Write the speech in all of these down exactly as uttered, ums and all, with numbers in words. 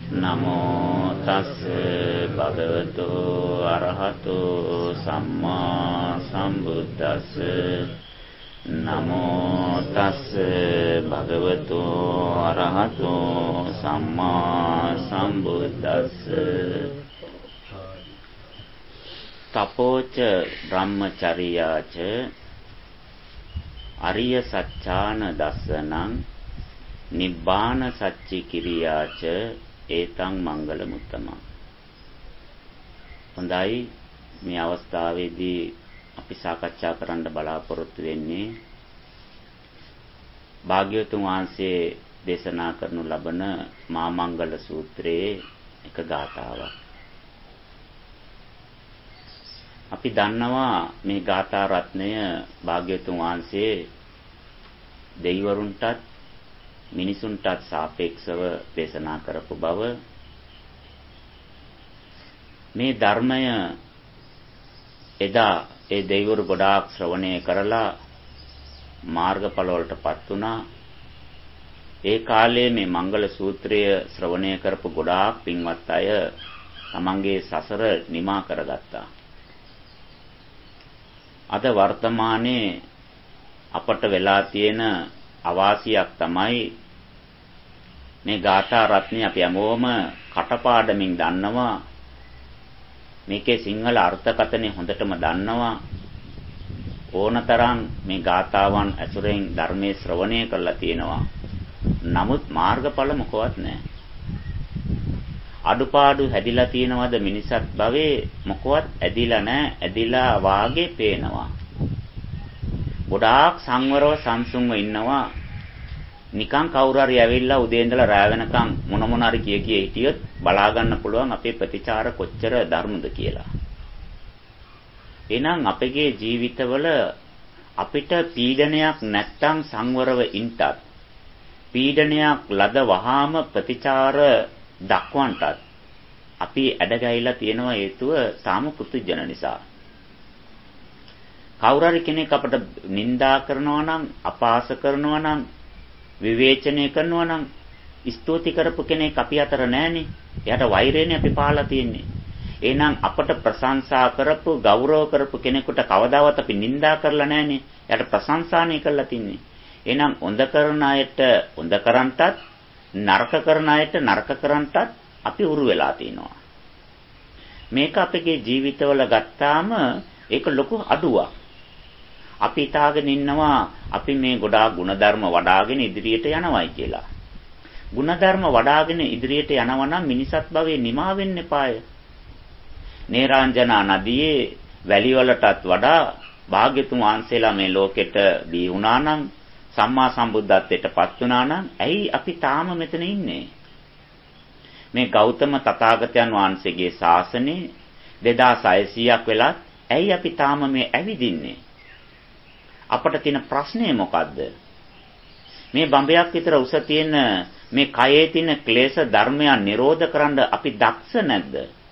නමෝ තස් භගවතු අරහතු සම්මා සම්බුද්දස්ස නමෝ තස් භගවතු අරහතු සම්මා සම්බුද්දස්ස තපෝච බ්‍රහ්මචර්යාච අරිය සත්‍යාන දස්සනං නිබ්බාන සච්චි කිරියාච ඒතං මංගල මුත්තම. හොඳයි, මේ අවස්ථාවේදී අපි සාකච්ඡා කරන්න බලාපොරොත්තු වෙන්නේ භාග්‍යවතුන් වහන්සේ දේශනා කරනු ලබන මා මංගල සූත්‍රයේ එක ගාථාවක්. අපි දන්නවා මේ ගාථා රත්නය භාග්‍යවතුන් වහන්සේ දෙවිවරුන්ටත් මිනිසුන්ටත් සාපේක්ෂව දේශනා කරපු බව. මේ ධර්මය එදා ඒ දෙවිවරු ගොඩාක් ශ්‍රවණය කරලා මාර්ගඵල වලටපත් වුණා. ඒ කාලේ මේ මංගල සූත්‍රය ශ්‍රවණය කරපු ගොඩාක් පින්වත් අය තමන්ගේ සසර නිමා කරගත්තා. අද වර්තමානයේ අපට වෙලා තියෙන අවාසියක් තමයි මේ ගාථා රත්නය අපි හැමෝම කටපාඩමින් දන්නවා. මේකේ සිංහල අර්ථකථනය හොඳටම දන්නවා. ඕනතරම් මේ ගාථාවන් ඇසුරෙන් ධර්මයේ ශ්‍රවණය කරලා තියෙනවා. නමුත් මාර්ගඵල මොකවත් නැහැ. අඩුපාඩු හැදිලා තියෙනවද මිනිසත් භවයේ? මොකවත් ඇදිලා නැහැ. ඇදිලා වාගේ පේනවා. ගොඩාක් සංවරව සංසුන්ව ඉන්නවා. නිකන් කවුරු හරි ඇවිල්ලා උදේ ඉඳලා රාව වෙනකන් මොන මොන හරි කිය කිය හිටියොත් බලා ගන්න පුළුවන් අපේ ප්‍රතිචාර කොච්චර ධර්මද කියලා. එහෙනම් අපගේ ජීවිතවල අපිට පීඩනයක් නැත්තම් සංවරව ඉන්නත්, පීඩනයක් ලද වහාම ප්‍රතිචාර දක්වන්නත් අපි ඇඩගැහිලා තියෙනවා. හේතුව තාම පුදුජන නිසා. කවුරු හරි කෙනෙක් අපට නිඳා කරනවා නම්, අපහාස කරනවා නම්, විවේචනය කරනවා නම් ස්තුති කරපු කෙනෙක් අපි අතර නැහනේ. එයාට වෛරයනේ අපි පාලා තියෙන්නේ. එහෙනම් අපට ප්‍රශංසා කරපු, ගෞරව කරපු කෙනෙකුට කවදාවත් අපි නිඳා කරලා නැහනේ. එයාට ප්‍රශංසානේ කරලා තින්නේ. එහෙනම් හොඳ කරන අයට හොඳ කරන්ටත්, නරක කරන අයට නරක කරන්ටත් අපි උරු වෙලා තිනවා. මේක අපේ ජීවිතවල ගත්තාම ඒක ලොකු අඩුවක්. අපි හිතාගෙන ඉන්නවා අපි මේ ගොඩාක් ಗುಣධර්ම වඩාගෙන ඉදිරියට යනවායි කියලා. ಗುಣධර්ම වඩාගෙන ඉදිරියට යනවා නම් මිනිසත් භවයේ නිමා වෙන්න එපාය. නේරාංජනා නදියේ වැලි වලටත් වඩා භාග්‍යතුන් වහන්සේලා මේ ලෝකෙට දී වුණා නම්, සම්මා සම්බුද්ධත්වයටපත් වුණා නම්, ඇයි අපි තාම මෙතන ඉන්නේ? මේ ගෞතම තථාගතයන් වහන්සේගේ ශාසනය දෙදාස් හයසීයක් වෙලත් ඇයි අපි තාම මේ ඇවිදින්නේ? අපට තියෙන ප්‍රශ්නේ මොකද්ද? මේ බඹයක් විතර උස තියෙන මේ කයේ තියෙන ක්ලේශ ධර්මයන් නිරෝධ කරන්න අපි දක්ෂ නැද්ද?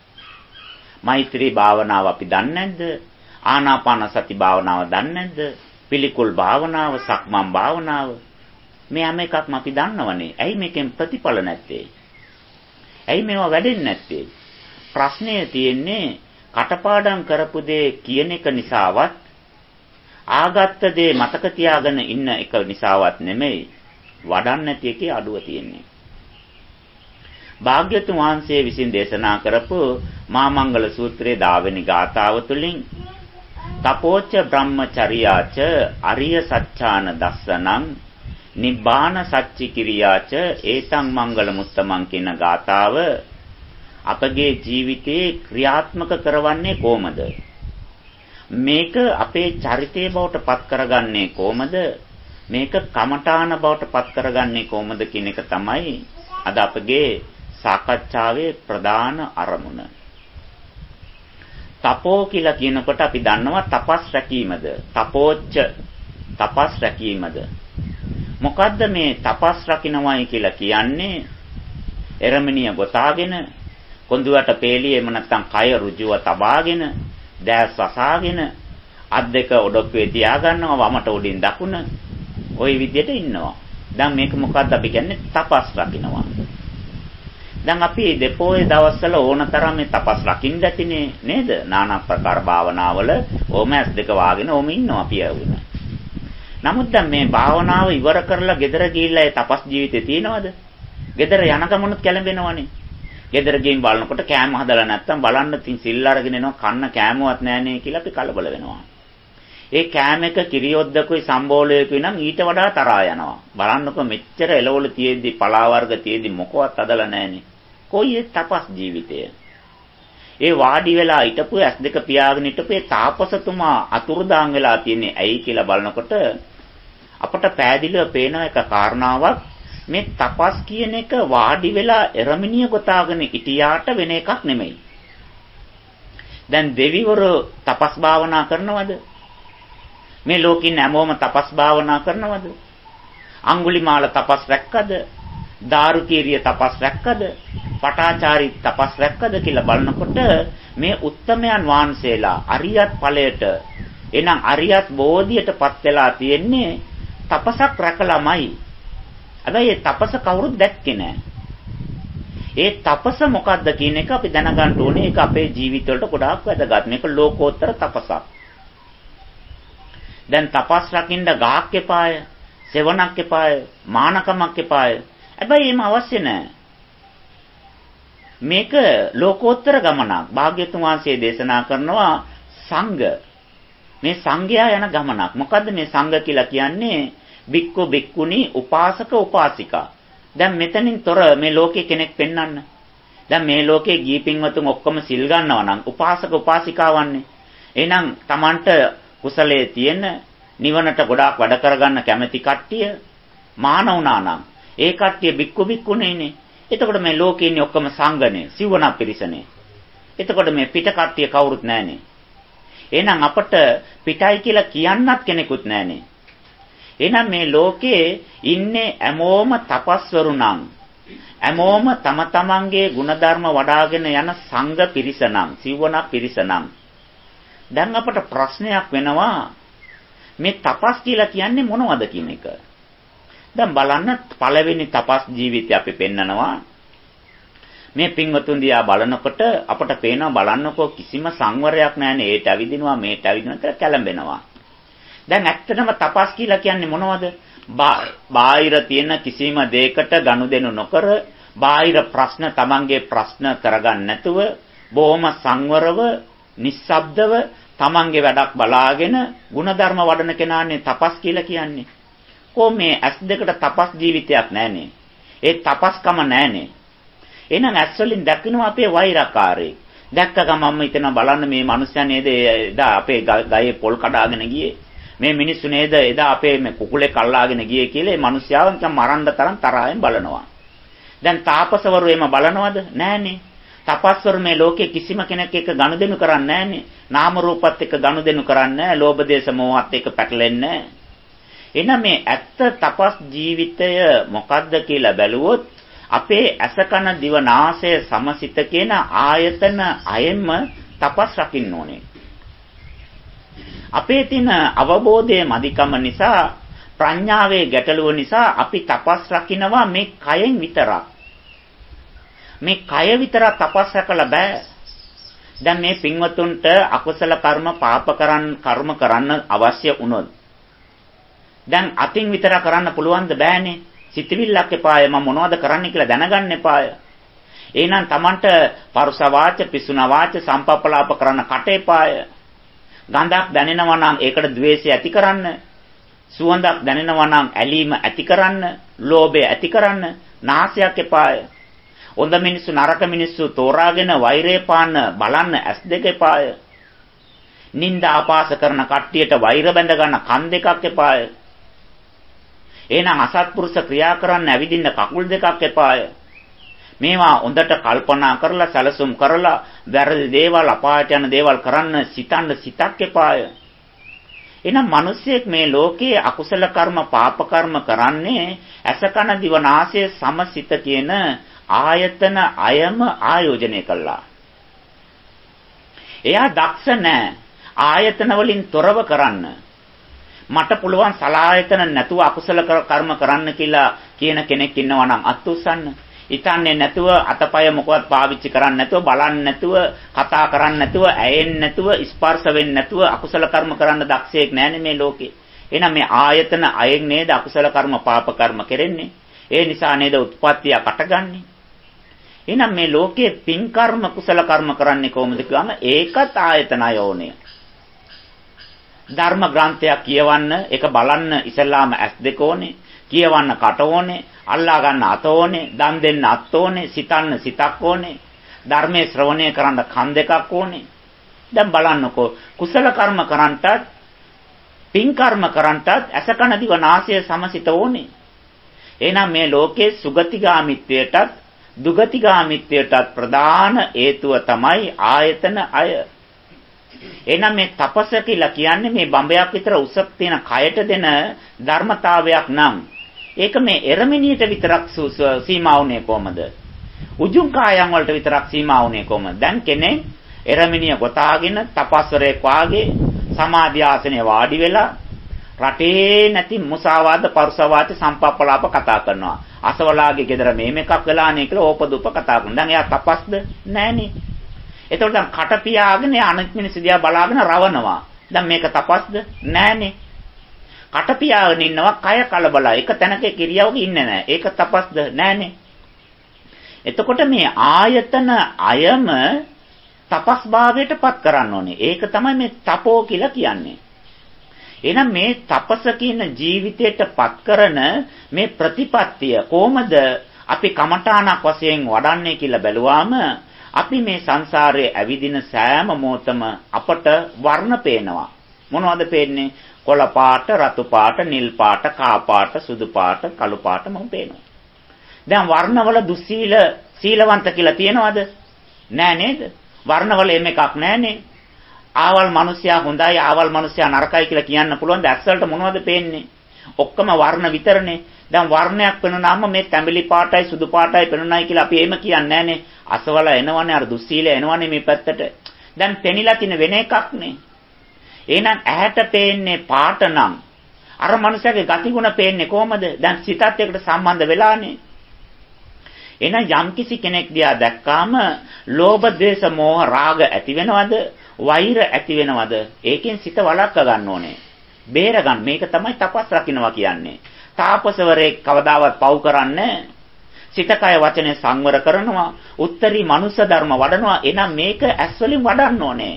මෛත්‍රී භාවනාව අපි දන්නේ නැද්ද? ආනාපාන සති භාවනාව දන්නේ නැද්ද? පිළිකුල් භාවනාව, සක්මන් භාවනාව, මේ හැම එකක්ම අපි දන්නවනේ. ඇයි මේකෙන් ප්‍රතිඵල නැත්තේ? ඇයි මේවා වැඩෙන්නේ නැත්තේ? ප්‍රශ්නය තියෙන්නේ කටපාඩම් කරපු දේ කියන එක නිසාවත්, ආගත්ත දේ මතක තියාගෙන ඉන්න එක නිසාවත් නෙමෙයි, වඩන්න නැති එකේ අඩුව තියෙන්නේ. භාග්‍යතුන් වහන්සේ විසින් දේශනා කරපු මා මංගල සූත්‍රයේ දාවෙනි ගාථාව තුළින් තපෝච්ච බ්‍රහ්මචර්යාච අරිය සත්‍යාන දස්සනං නිබ්බාන සච්චි කිරියාච ඒතං මංගල මුත්තමන් කියන ගාථාව අපගේ ජීවිතේ ක්‍රියාත්මක කරවන්නේ කොහොමද? මේක අපේ චරිතය බවට පත් කරගන්නේ කොහොමද? මේක කමඨාන බවට පත් කරගන්නේ කොහොමද කියන එක තමයි අද අපගේ සාකච්ඡාවේ ප්‍රධාන අරමුණ. තපෝ කියලා කියනකොට අපි දන්නවා තපස් රැකීමද? තපෝච්ච තපස් රැකීමද? මොකද්ද මේ තපස් රකින්නවයි කියලා කියන්නේ? එරමිනිය ගොතාගෙන, කොඳුයට පේලිය එම නැත්තම් කය ඍජුව තබාගෙන, දැස් වසාගෙන, අත් දෙක ඔඩොක්කුවේ තියාගන්නවා, වමට උඩින් දකුණ, ওই විදිහට ඉන්නවා. දැන් මේක මොකද්ද අපි කියන්නේ? තපස් රකින්නවා. දැන් අපි දෙපොයේ දවස්වල ඕනතරම් මේ තපස් රකින්න ඇතිනේ නේද? নানা ප්‍රකාර භාවනාවල ඕම ඇස් දෙක වාගෙන ඕම ඉන්නවා අපි ඇවුන. නමුත් දැන් මේ භාවනාව ඉවර කරලා ගෙදර ගිහිල්ලා ඒ තපස් ජීවිතේ තියනවද? ගෙදර යන ගමනුත් කැළඹෙනවනේ. ගෙදර ගිහින් බලනකොට කෑම හදලා නැත්තම් බලන්න තින් සිල් අරගෙන එනවා කන්න කෑමවත් නැහනේ කියලා අපි කලබල වෙනවා. ඒ කෑම එක කිරියොද්දකුයි සම්බෝලයකුයි නම් ඊට වඩා තරහා යනවා. බලන්නකො මෙච්චර එළවලු තියෙද්දි පලා වර්ග තියෙද්දි මොකවත් අදලා නැහනේ. කොයි තපස් ජීවිතය. ඒ වාඩි වෙලා හිටපු ඇස් දෙක පියාගෙන හිටපු ඒ තාපසතුමා අතුරුදාන් වෙලා තියෙන්නේ ඇයි කියලා බලනකොට අපට පෑදිලිව පේන එක කාරණාවක් මේ තපස් කියන එක වාඩි වෙලා එරමිනිය ගොතාගෙන හිටියාට වෙන එකක් නෙමෙයි. දැන් දෙවිවරු තපස් භාවනා කරනවද? මේ ලෝකින් හැමෝම තපස් භාවනා කරනවද? අඟුලිමාල තපස් රැක්කද? දාරුකීරිය තපස් රැක්කද? පටාචාරි තපස් රැක්කද කියලා බලනකොට මේ උත්තමයන් වහන්සේලා අරියත් ඵලයට එනම් අරියත් බෝධියටපත් වෙලා තියෙන්නේ තපසක් රැකලාමයි. හැබැයි ඒ තපස කවුරුත් දැක්කේ නැහැ. ඒ තපස මොකක්ද කියන එක අපි දැනගන්න ඕනේ. ඒක අපේ ජීවිතවලට ගොඩාක් වැදගත්. මේක ලෝකෝත්තර තපසක්. දැන් තපස් රකින්න ගාක් එපාය, සෙවණක් එපාය, මානකමක් එපාය. හැබැයි එහෙම අවශ්‍ය නැහැ. මේක ලෝකෝත්තර ගමනක්. භාග්‍යතුන් වහන්සේ දේශනා කරනවා සංඝ. මේ සංඝයා යන ගමනක්. මොකද්ද මේ සංඝ කියලා කියන්නේ? බික්කු බික්කුණි උපාසක උපාසිකා. දැන් මෙතනින් තොර මේ ලෝකේ කෙනෙක් පෙන්වන්න. දැන් මේ ලෝකේ ගිහි පින්වතුන් ඔක්කොම සිල් ගන්නවා නම් උපාසක උපාසිකාවන්නේ. එහෙනම් Tamanට කුසලයේ තියෙන නිවනට ගොඩාක් වැඩ කරගන්න කැමැති කට්ටිය මාන වුණා නම් ඒ කට්ටිය බික්කු බික්කුණේනේ. එතකොට මේ ලෝකේ ඉන්නේ ඔක්කොම සංඝනේ, සිවණක් පිරිසනේ. එතකොට මේ පිට කට්ටිය කවුරුත් නැහනේ. එහෙනම් අපට පිටයි කියලා කියන්නත් කෙනෙකුත් නැහනේ. එහෙනම් මේ ලෝකේ ඉන්නේ හැමෝම තපස්වරු නම් හැමෝම තම තමන්ගේ ಗುಣධර්ම වඩ아가ගෙන යන සංඝ පිරිස නම් සිවණක් පිරිස නම් දැන් අපට ප්‍රශ්නයක් වෙනවා මේ තපස් කියලා කියන්නේ මොනවද කියන එක. දැන් බලන්න පළවෙනි තපස් ජීවිතය අපි පෙන්නනවා. මේ පින්වතුන් දිහා බලනකොට අපට පේනවා බලන්නකෝ කිසිම සංවරයක් නැහැනේ. ඒට ඇවිදිනවා මේට ඇවිදිනවා කියලා කැළඹෙනවා. දැන් ඇත්තටම තපස් කියලා කියන්නේ මොනවද? බාහිර තියෙන කිසිම දෙයකට ගනුදෙනු නොකර බාහිර ප්‍රශ්න තමන්ගේ ප්‍රශ්න කරගන්න නැතුව බොහොම සංවරව නිස්සබ්දව තමන්ගේ වැඩක් බලාගෙන ಗುಣධර්ම වඩන කෙනානේ තපස් කියලා කියන්නේ. කො මේ ඇස් දෙකට තපස් ජීවිතයක් නැහනේ. ඒ තපස්කම නැහනේ. එහෙනම් ඇස් වලින් දකින්න අපේ වෛරකාරී. දැක්ක ගමන්ම හිතන බලන්න මේ මිනිස්සයා නේද එදා අපේ ගයේ පොල් කඩාගෙන ගියේ. මේ මිනිස්සු නේද එදා අපේ මේ කුකුලේ කල්ලාගෙන ගියේ කියලා මේ මිනිස්යාව නිකන් මරන්න තරම් තරහෙන් බලනවා. දැන් තාපසවරු එම බලනවද? නැහනේ. තපස්වරු මේ ලෝකේ කිසිම කෙනෙක් එක්ක ගනුදෙනු කරන්නේ නැහනේ. නාම රූපත් එක්ක ගනුදෙනු කරන්නේ නැහැ. ලෝභ දේශ මොහත් එක්ක පැටලෙන්නේ නැහැ. එහෙනම් මේ ඇත්ත තපස් ජීවිතය මොකද්ද කියලා බැලුවොත් අපේ ඇස කන දිව නාසය සමසිත කියන ආයතන අයෙන්ම තපස් රකින්න ඕනේ. අපේ තියෙන අවබෝධයේ මදිකම නිසා ප්‍රඥාවේ ගැටලුව නිසා අපි තපස් රකින්නවා මේ කයෙන් විතරක්. මේ කය විතරක් තපස් රැකලා බෑ. දැන් මේ පින්වතුන්ට අකුසල කර්ම පාප කරන් කර්ම කරන්න අවශ්‍ය වුණොත් දැන් අතින් විතර කරන්න පුළුවන්ද? බෑනේ. සිතවිල්ලක් එපාය මම මොනවද කරන්න කියලා දැනගන්න එපාය. එහෙනම් Tamanට පරුස වාච පිසුන වාච සම්පප්පලාප කරන්න කට එපාය. ගඳක් දැනෙනවා නම් ඒකට ද්වේෂය ඇති කරන්න. සුවඳක් දැනෙනවා නම් ඇලීම ඇති කරන්න, ලෝභය ඇති කරන්න නාසයක් එපාය. හොඳ මිනිස්සු නරක මිනිස්සු තෝරාගෙන වෛරය පාන්න බලන්න ඇස් දෙක එපාය. නිന്ദා ආපාස කරන කට්ටියට වෛර බැඳ ගන්න කන් දෙකක් එපාය. එහෙනම් අසත්පුරුෂ ක්‍රියා කරන්න ඇවිදින්න කකුල් දෙකක් එපාය. මේවා හොඳට කල්පනා කරලා සැලසුම් කරලා වැරදි දේවල් අපායට යන දේවල් කරන්න සිතන්න සිතක් එපාය. එහෙනම් මිනිස්සෙක් මේ ලෝකයේ අකුසල කර්ම පාප කර්ම කරන්නේ ඇස කන දිව නාසය සමසිත කියන ආයතන අයම ආයෝජනය කළා. එයා දක්ෂ නැහැ ආයතන වලින් තොරව කරන්න. මට පුළුවන් සලායතන නැතුව අකුසල කර්ම කරන්න කියලා කියන කෙනෙක් ඉන්නවා නම් අත් උස්සන්න. හිතන්නේ නැතුව අතපය මොකවත් පාවිච්චි කරන්නේ නැතුව බලන්නේ නැතුව කතා කරන්නේ නැතුව ඇයෙන්නේ නැතුව ස්පර්ශ වෙන්නේ නැතුව අකුසල කර්ම කරන්න දක්ෂයෙක් නැහැනේ මේ ලෝකේ. එහෙනම් මේ ආයතන අයෙන් නේද අකුසල කර්ම පාප කර්ම කෙරෙන්නේ. ඒ නිසා නේද උත්පත්තිය කටගන්නේ. එහෙනම් මේ ලෝකයේ පින් කර්ම කුසල කර්ම කරන්නේ කොහොමද කියවම ඒකත් ආයතන අයෝනේ. ධර්ම ග්‍රන්ථයක් කියවන්න ඒක බලන්න ඉස්සල්ලාම ඇස් දෙක ඕනේ. කියවන්න කට ඕනේ. අල්ලා ගන්න අත ඕනේ. දන් දෙන්න අත් ඕනේ. සිතන්න සිතක් ඕනේ. ධර්මයේ ශ්‍රවණය කරන්න කන් දෙකක් ඕනේ. දැන් බලන්නකෝ කුසල කර්ම කරන්ටත් පින් කර්ම කරන්ටත් අසකන දිව නාසය සමසිත ඕනේ. එහෙනම් මේ ලෝකයේ සුගතිගාමිත්වයටත් දුගතිගාමිත්වයටත් ප්‍රධාන හේතුව තමයි ආයතන අය. එහෙනම් මේ තපස කියලා කියන්නේ මේ බඹයක් විතර උසක් තියෙන කයට දෙන ධර්මතාවයක් නම් ඒක මේ එරමිනියට විතරක් සීමා වුණේ කොහමද? උජුං කායන් වලට විතරක් සීමා වුණේ කොහමද? දැන් කෙනෙක් එරමිනිය ගොතාගෙන තපස්වරයෙක් වාගේ සමාධි ආසනයේ වාඩි වෙලා රටේ නැති මුසාවාද පරුසවාද සම්පප්පලාප කතා කරනවා. අසවලාගේ ගෙදර මේම එකක් වෙලානේ කියලා ඕපදූප කතා කරනවා. දැන් එයා තපස්ද? නෑනේ. එතකොට දැන් කට පියාගෙන අනිත් මිනිස්සු දිහා බලාගෙන රවනවා. දැන් මේක තපස්ද? නෑනේ. කට පියාගෙන ඉන්නවා කය කලබලයි. එක තැනක කිරියවක ඉන්නේ නෑ. ඒක තපස්ද? නෑනේ. එතකොට මේ ආයතන අයම තපස් භාවයට පත් කරන්න ඕනේ. ඒක තමයි මේ තපෝ කියලා කියන්නේ. එහෙනම් මේ තපස කියන ජීවිතයට පත් කරන මේ ප්‍රතිපත්තිය කොහොමද අපි කමඨාණක් වශයෙන් වඩන්නේ කියලා බැලුවාම අපි මේ සංසාරයේ ඇවිදින සෑම මොහොතම අපට වර්ණ පේනවා. මොනවද පේන්නේ? කොළ පාට, රතු පාට, නිල් පාට, කා පාට, සුදු පාට, කළු පාට මම පේනවා. දැන් වර්ණවල දුස්සීල සීලවන්ත කියලා තියනවද? නෑ නේද? වර්ණවල එම එකක් නෑනේ. ආවල් මිනිස්සයා හොඳයි, ආවල් මිනිස්සයා නරකයි කියලා කියන්න පුළුවන්. දැස් වලට මොනවද පේන්නේ? ඔක්කොම වර්ණ විතරනේ. දැන් වර්ණයක් පෙනුනාම මේ තැඹිලි පාටයි සුදු පාටයි පෙනුනයි කියලා අපි එහෙම කියන්නේ නෑනේ. අසවල එනවනේ අර දුස්සීල එනවනේ මේ පැත්තට. දැන් පෙනිලා තින වෙන එකක්නේ. එහෙනම් ඇහැට පේන්නේ පාට නම් අර මනුස්සයාගේ ගතිගුණ පේන්නේ කොහමද? දැන් සිතත් එක්ක සම්බන්ධ වෙලානේ. එහෙනම් යම්කිසි කෙනෙක් දිහා දැක්කාම ලෝභ, ද්වේෂ, මෝහ, රාග ඇති වෙනවද? වෛර ඇති වෙනවද? ඒකෙන් සිත වළක්ව ගන්න ඕනේ. බේර ගන්න. මේක තමයි තපස් රකින්නවා කියන්නේ. තාපසවරේ කවදාවත් පව් කරන්නේ සිත කය වචනේ සංවර කරනවා. උත්තරී මනුෂ්‍ය ධර්ම වඩනවා. එහෙනම් මේක ඇස් වලින් වඩන්න ඕනේ.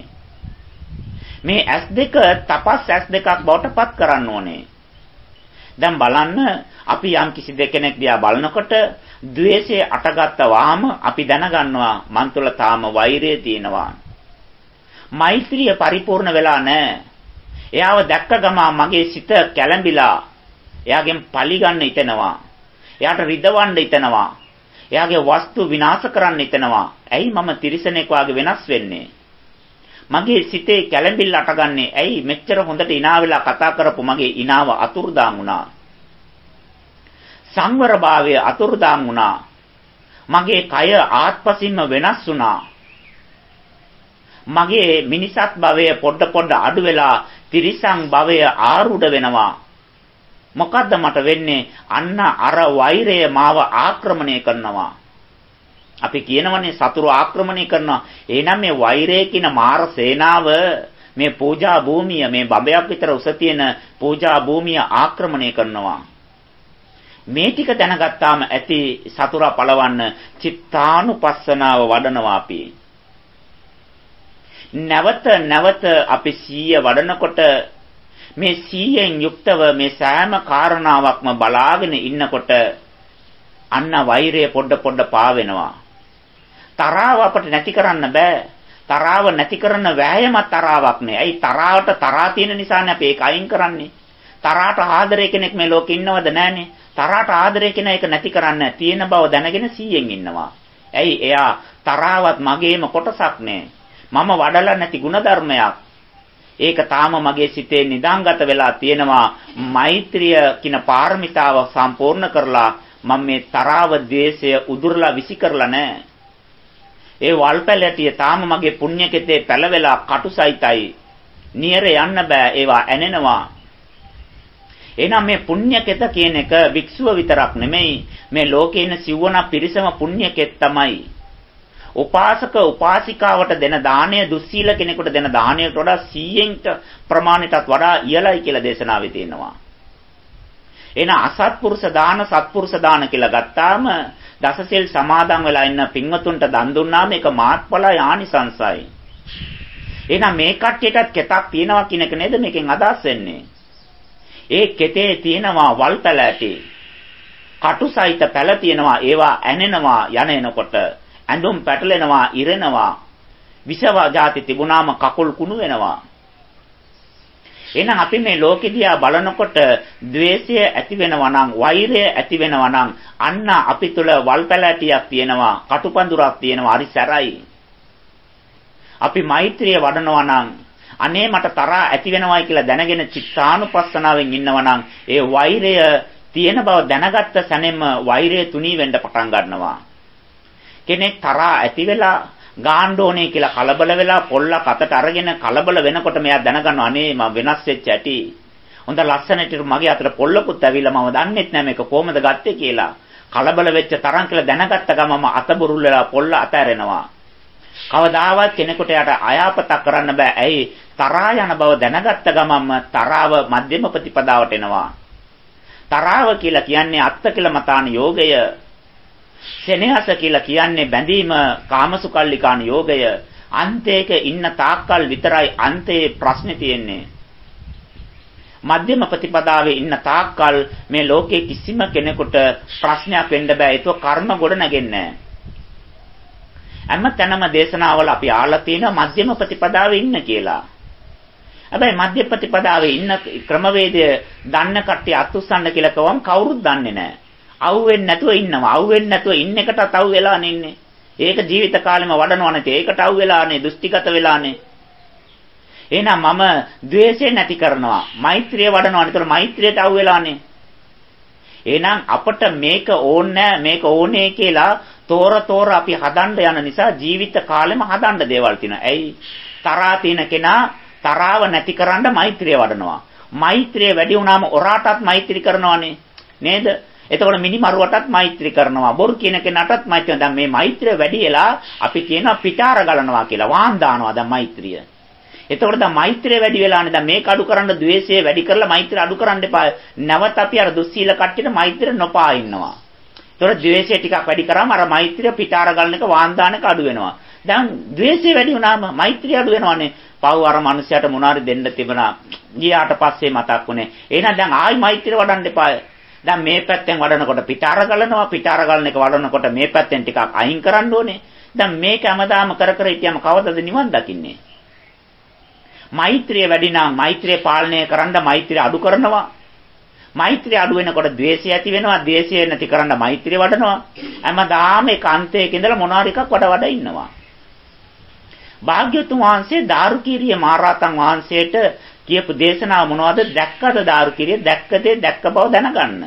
මේ ඇස් දෙක තපස් ඇස් දෙකක් බවට පත් කරන්න ඕනේ. දැන් බලන්න අපි යම් කිසි දෙකෙනෙක් දිහා බලනකොට ද්වේෂය අටගත්තා වහම අපි දැනගන්නවා මන් තුළ තාම වෛරය තියෙනවා. මෛත්‍රිය පරිපූර්ණ වෙලා නැහැ. එයාව දැක්ක ගමන් මගේ සිත කැළඹිලා එයාගෙන් පලි ගන්න හිතෙනවා. එයාට රිදවන්න හිතෙනවා. එයාගේ වස්තු විනාශ කරන්න හිතෙනවා. ඇයි මම තිරිසනෙක් වාගේ වෙනස් වෙන්නේ? මගේ සිතේ කැළඹිල්ල අටගන්නේ ඇයි? මෙච්චර හොඳට ඉනා වෙලා කතා කරපු මගේ ඉනාව අතුරුදාන් වුණා. සංවරභාවය අතුරුදාන් වුණා. මගේ කය ආත්පසින්ම වෙනස් වුණා. මගේ මිනිසත් භවය පොඩ පොඩ අඩු වෙලා තිරිසන් භවය ආරූඪ වෙනවා. මොකද්ද මට වෙන්නේ? අන්න අර වෛරය මාව ආක්‍රමණය කරනවා. අපි කියනවනේ සතුරු ආක්‍රමණය කරනවා. එහෙනම් මේ වෛරය කියන මාර සේනාව මේ පූජා භූමිය මේ බඹයක් විතර උස තියෙන පූජා භූමිය ආක්‍රමණය කරනවා. මේ ටික දැනගත්තාම ඇති සතුරා පළවන්න චිත්තානුපස්සනාව වඩනවා අපි. නැවත නැවත අපි සීය වඩනකොට මේ සීයෙන් යුක්තව මේ සෑම කාරණාවක්ම බලාගෙන ඉන්නකොට අන්න වෛරය පොඩ පොඩ පාවෙනවා. තරාව අපට නැති කරන්න බෑ. තරාව නැති කරන වෑයමත් තරාවක් නේ. ඇයි තරාවට තරහා තියෙන නිසානේ අපි ඒක අයින් කරන්නේ. තරහට ආදරේ කෙනෙක් මේ ලෝකේ ඉන්නවද? නැහනේ. තරහට ආදරේ කෙනා ඒක නැති කරන්න තියෙන බව දැනගෙන සීයෙන් ඉන්නවා. ඇයි එයා තරාවත් මගේම කොටසක් නේ. මම වඩලා නැති ಗುಣධර්මයක්. ඒක තාම මගේ සිතේ නිදාංගත වෙලා තියෙනවා. මෛත්‍රිය කියන පාරමිතාව සම්පූර්ණ කරලා මම මේ තරාව ද්වේෂය උදුරලා විසි කරලා නැහැ. ඒ වල්පැලටිය තාම මගේ පුණ්‍ය කෙතේ පැලවෙලා කටුසයිතයි. නියර යන්න බෑ. ඒවා ඇනෙනවා. එහෙනම් මේ පුණ්‍යකෙත කියන එක භික්ෂුව විතරක් නෙමෙයි මේ ලෝකේ ඉන්න සිව්වන පිරිසම පුණ්‍යකෙත් තමයි. උපාසක උපාසිකාවට දෙන දාණය දුස්සීල කෙනෙකුට දෙන දාණයට වඩා සීයෙන් ප්‍රමාණයටත් වඩා ඉහළයි කියලා දේශනාවේ තියෙනවා. එන අසත්පුරුෂ දාන සත්පුරුෂ දාන කියලා ගත්තාම දසසෙල් සමාදන් වෙලා ඉන්න පින්වතුන්ට දන් දුන්නාම ඒක මාත්ඵල ආනිසංසයි. එහෙනම් මේ කට්ටියටත් කෙතක් තියෙනවා කියන එක නේද මේකෙන් අදහස් වෙන්නේ. ඒ කෙතේ තියෙනවා වල් පැල ඇටි. කටුසහිත පැල තියෙනවා ඒවා ඇනෙනවා යන එනකොට ඇඳුම් පැටලෙනවා ඉරෙනවා. විෂවා જાති තිබුණාම කකුල් කුණු වෙනවා. එහෙනම් අපි මේ ලෝකෙ දිහා බලනකොට ද්වේෂය ඇති වෙනවා නම් වෛරය ඇති වෙනවා නම් අන්න අපි තුල වල් පැලැටියක් තියෙනවා කටුපඳුරක් තියෙනවා හරි සැරයි. අපි මෛත්‍රිය වඩනවා නම් අනේ මට තරහා ඇති වෙනවයි කියලා දැනගෙන චිත්තානුපස්සනාවෙන් ඉන්නවා නම් ඒ වෛරය තියෙන බව දැනගත්ත සැනෙම වෛරය තුනී වෙන්න පටන් ගන්නවා. කෙනෙක් තරහා ඇති වෙලා ගාණ්ඩෝනේ කියලා කලබල වෙලා පොල්ලක් අතට අරගෙන කලබල වෙනකොට මෙයා දැනගන්නවා අනේ මම වෙනස් වෙච්ච ඇටි. හොඳ ලස්සනට මගේ අතට පොල්ලකුත් ඇවිල්ලා මම දන්නෙත් නෑ මේක කොහොමද ගත්තේ කියලා. කලබල වෙච්ච තරම් කියලා දැනගත්ත ගමම අත බුරුල් වෙලා පොල්ල අතහැරෙනවා. කවදාවත් කෙනෙකුට යට අයාපතක් කරන්න බෑ. ඇයි? තරහා යන බව දැනගත්ත ගමම තරාව මධ්‍යම ප්‍රතිපදාවට එනවා. තරාව කියලා කියන්නේ අත්තකිලමතාන යෝගය. සෙනෙහස කියලා කියන්නේ බැඳීම කාමසුකල්ලිකාන යෝගය. අන්තයක ඉන්න තාක්කල් විතරයි අන්තයේ ප්‍රශ්නේ තියෙන්නේ. මධ්‍යම ප්‍රතිපදාවේ ඉන්න තාක්කල් මේ ලෝකේ කිසිම කෙනෙකුට ප්‍රශ්නයක් වෙන්න බෑ. ඒක කර්ම ගොඩ නැගෙන්නේ නෑ. හැම තැනම දේශනාවල අපි ආලා තියෙනවා මධ්‍යම ප්‍රතිපදාවේ ඉන්න කියලා. හැබැයි මධ්‍ය ප්‍රතිපදාවේ ඉන්න ක්‍රමවේදය දන්න කට්ටිය අතුස්සන්න කියලා කවම් කවුරුත් දන්නේ නැහැ. අවුෙන්නේ නැතුව ඉන්නවා. අවුෙන්නේ නැතුව ඉන්න එකටත් අවු වෙලානේ ඉන්නේ. ඒක ජීවිත කාලෙම වඩනවා නැති. ඒකට අවු වෙලානේ දෘෂ්ටිගත වෙලානේ. එහෙනම් මම ද්වේෂය නැති කරනවා. මෛත්‍රිය වඩනවා. ඒතර මෛත්‍රියට අවු වෙලානේ. එහෙනම් අපට මේක ඕනේ මේක ඕනේ කියලා තෝර තෝර අපි හදන්න යන නිසා ජීවිත කාලෙම හදන්න දේවල් තියෙනවා. ඇයි? තරහා තියෙන කෙනා තරාව නැති කරන්න මෛත්‍රිය වඩනවා. මෛත්‍රිය වැඩි වුණාම ඔරාටත් මෛත්‍රී කරනවානේ. නේද? එතකොට මිනිමරුවටත් මෛත්‍රී කරනවා. බොරු කියන කෙනාටත් මෛත්‍රිය. දැන් මේ මෛත්‍රිය වැඩි වෙලා අපි කියනවා පිටාර ගලනවා කියලා. වාන් දානවා දැන් මෛත්‍රිය. එතකොට දැන් මෛත්‍රිය වැඩි වෙලානේ. දැන් මේක අඩු කරන්න ද්වේෂය වැඩි කරලා මෛත්‍රිය අඩු කරන්න එපා. නැවත අපි අර දුස්සීල කට්ටියට මෛත්‍රිය නොපා ඉන්නවා. එතකොට ද්වේෂය ටිකක් වැඩි කරාම අර මෛත්‍රිය පිටාර ගලන එක වාන් දාන එක අඩු වෙනවා. දැන් ද්වේෂය වැඩි වුණාම මෛත්‍රිය අඩු වෙනවානේ. පව් අර මනුස්සයාට මොනාරි දෙන්න තිබුණා. ගියාට පස්සේ මතක් වුණේ. එහෙනම් දැන් ආයි මෛත්‍රිය වඩන්න එපා. දැන් මේ පැත්තෙන් වඩනකොට පිටාර ගලනවා. පිටාර ගලන එක වඩනකොට මේ පැත්තෙන් ටිකක් අයින් කරන්න ඕනේ. දැන් මේක හැමදාම කර කර හිටියම කවදද නිවන් දකින්නේ? මෛත්‍රිය වැඩි නම් මෛත්‍රිය පාලනය කරන්න මෛත්‍රිය අඩු කරනවා. මෛත්‍රිය අඩු වෙනකොට ද්වේෂය ඇති වෙනවා. ද්වේෂය නැති කරන්න මෛත්‍රිය වඩනවා. හැමදාම ඒක අන්තයක ඉඳලා මොනාරි එකක් වඩ වඩ ඉන්නවා. භාග්‍යවතුන් වහන්සේ දාරුකීරිය මහරහතන් වහන්සේට කියපු දේශනාව මොනවද? දැක්කද දාරුකීරිය? දැක්කදේ දැක්ක බව දැනගන්න.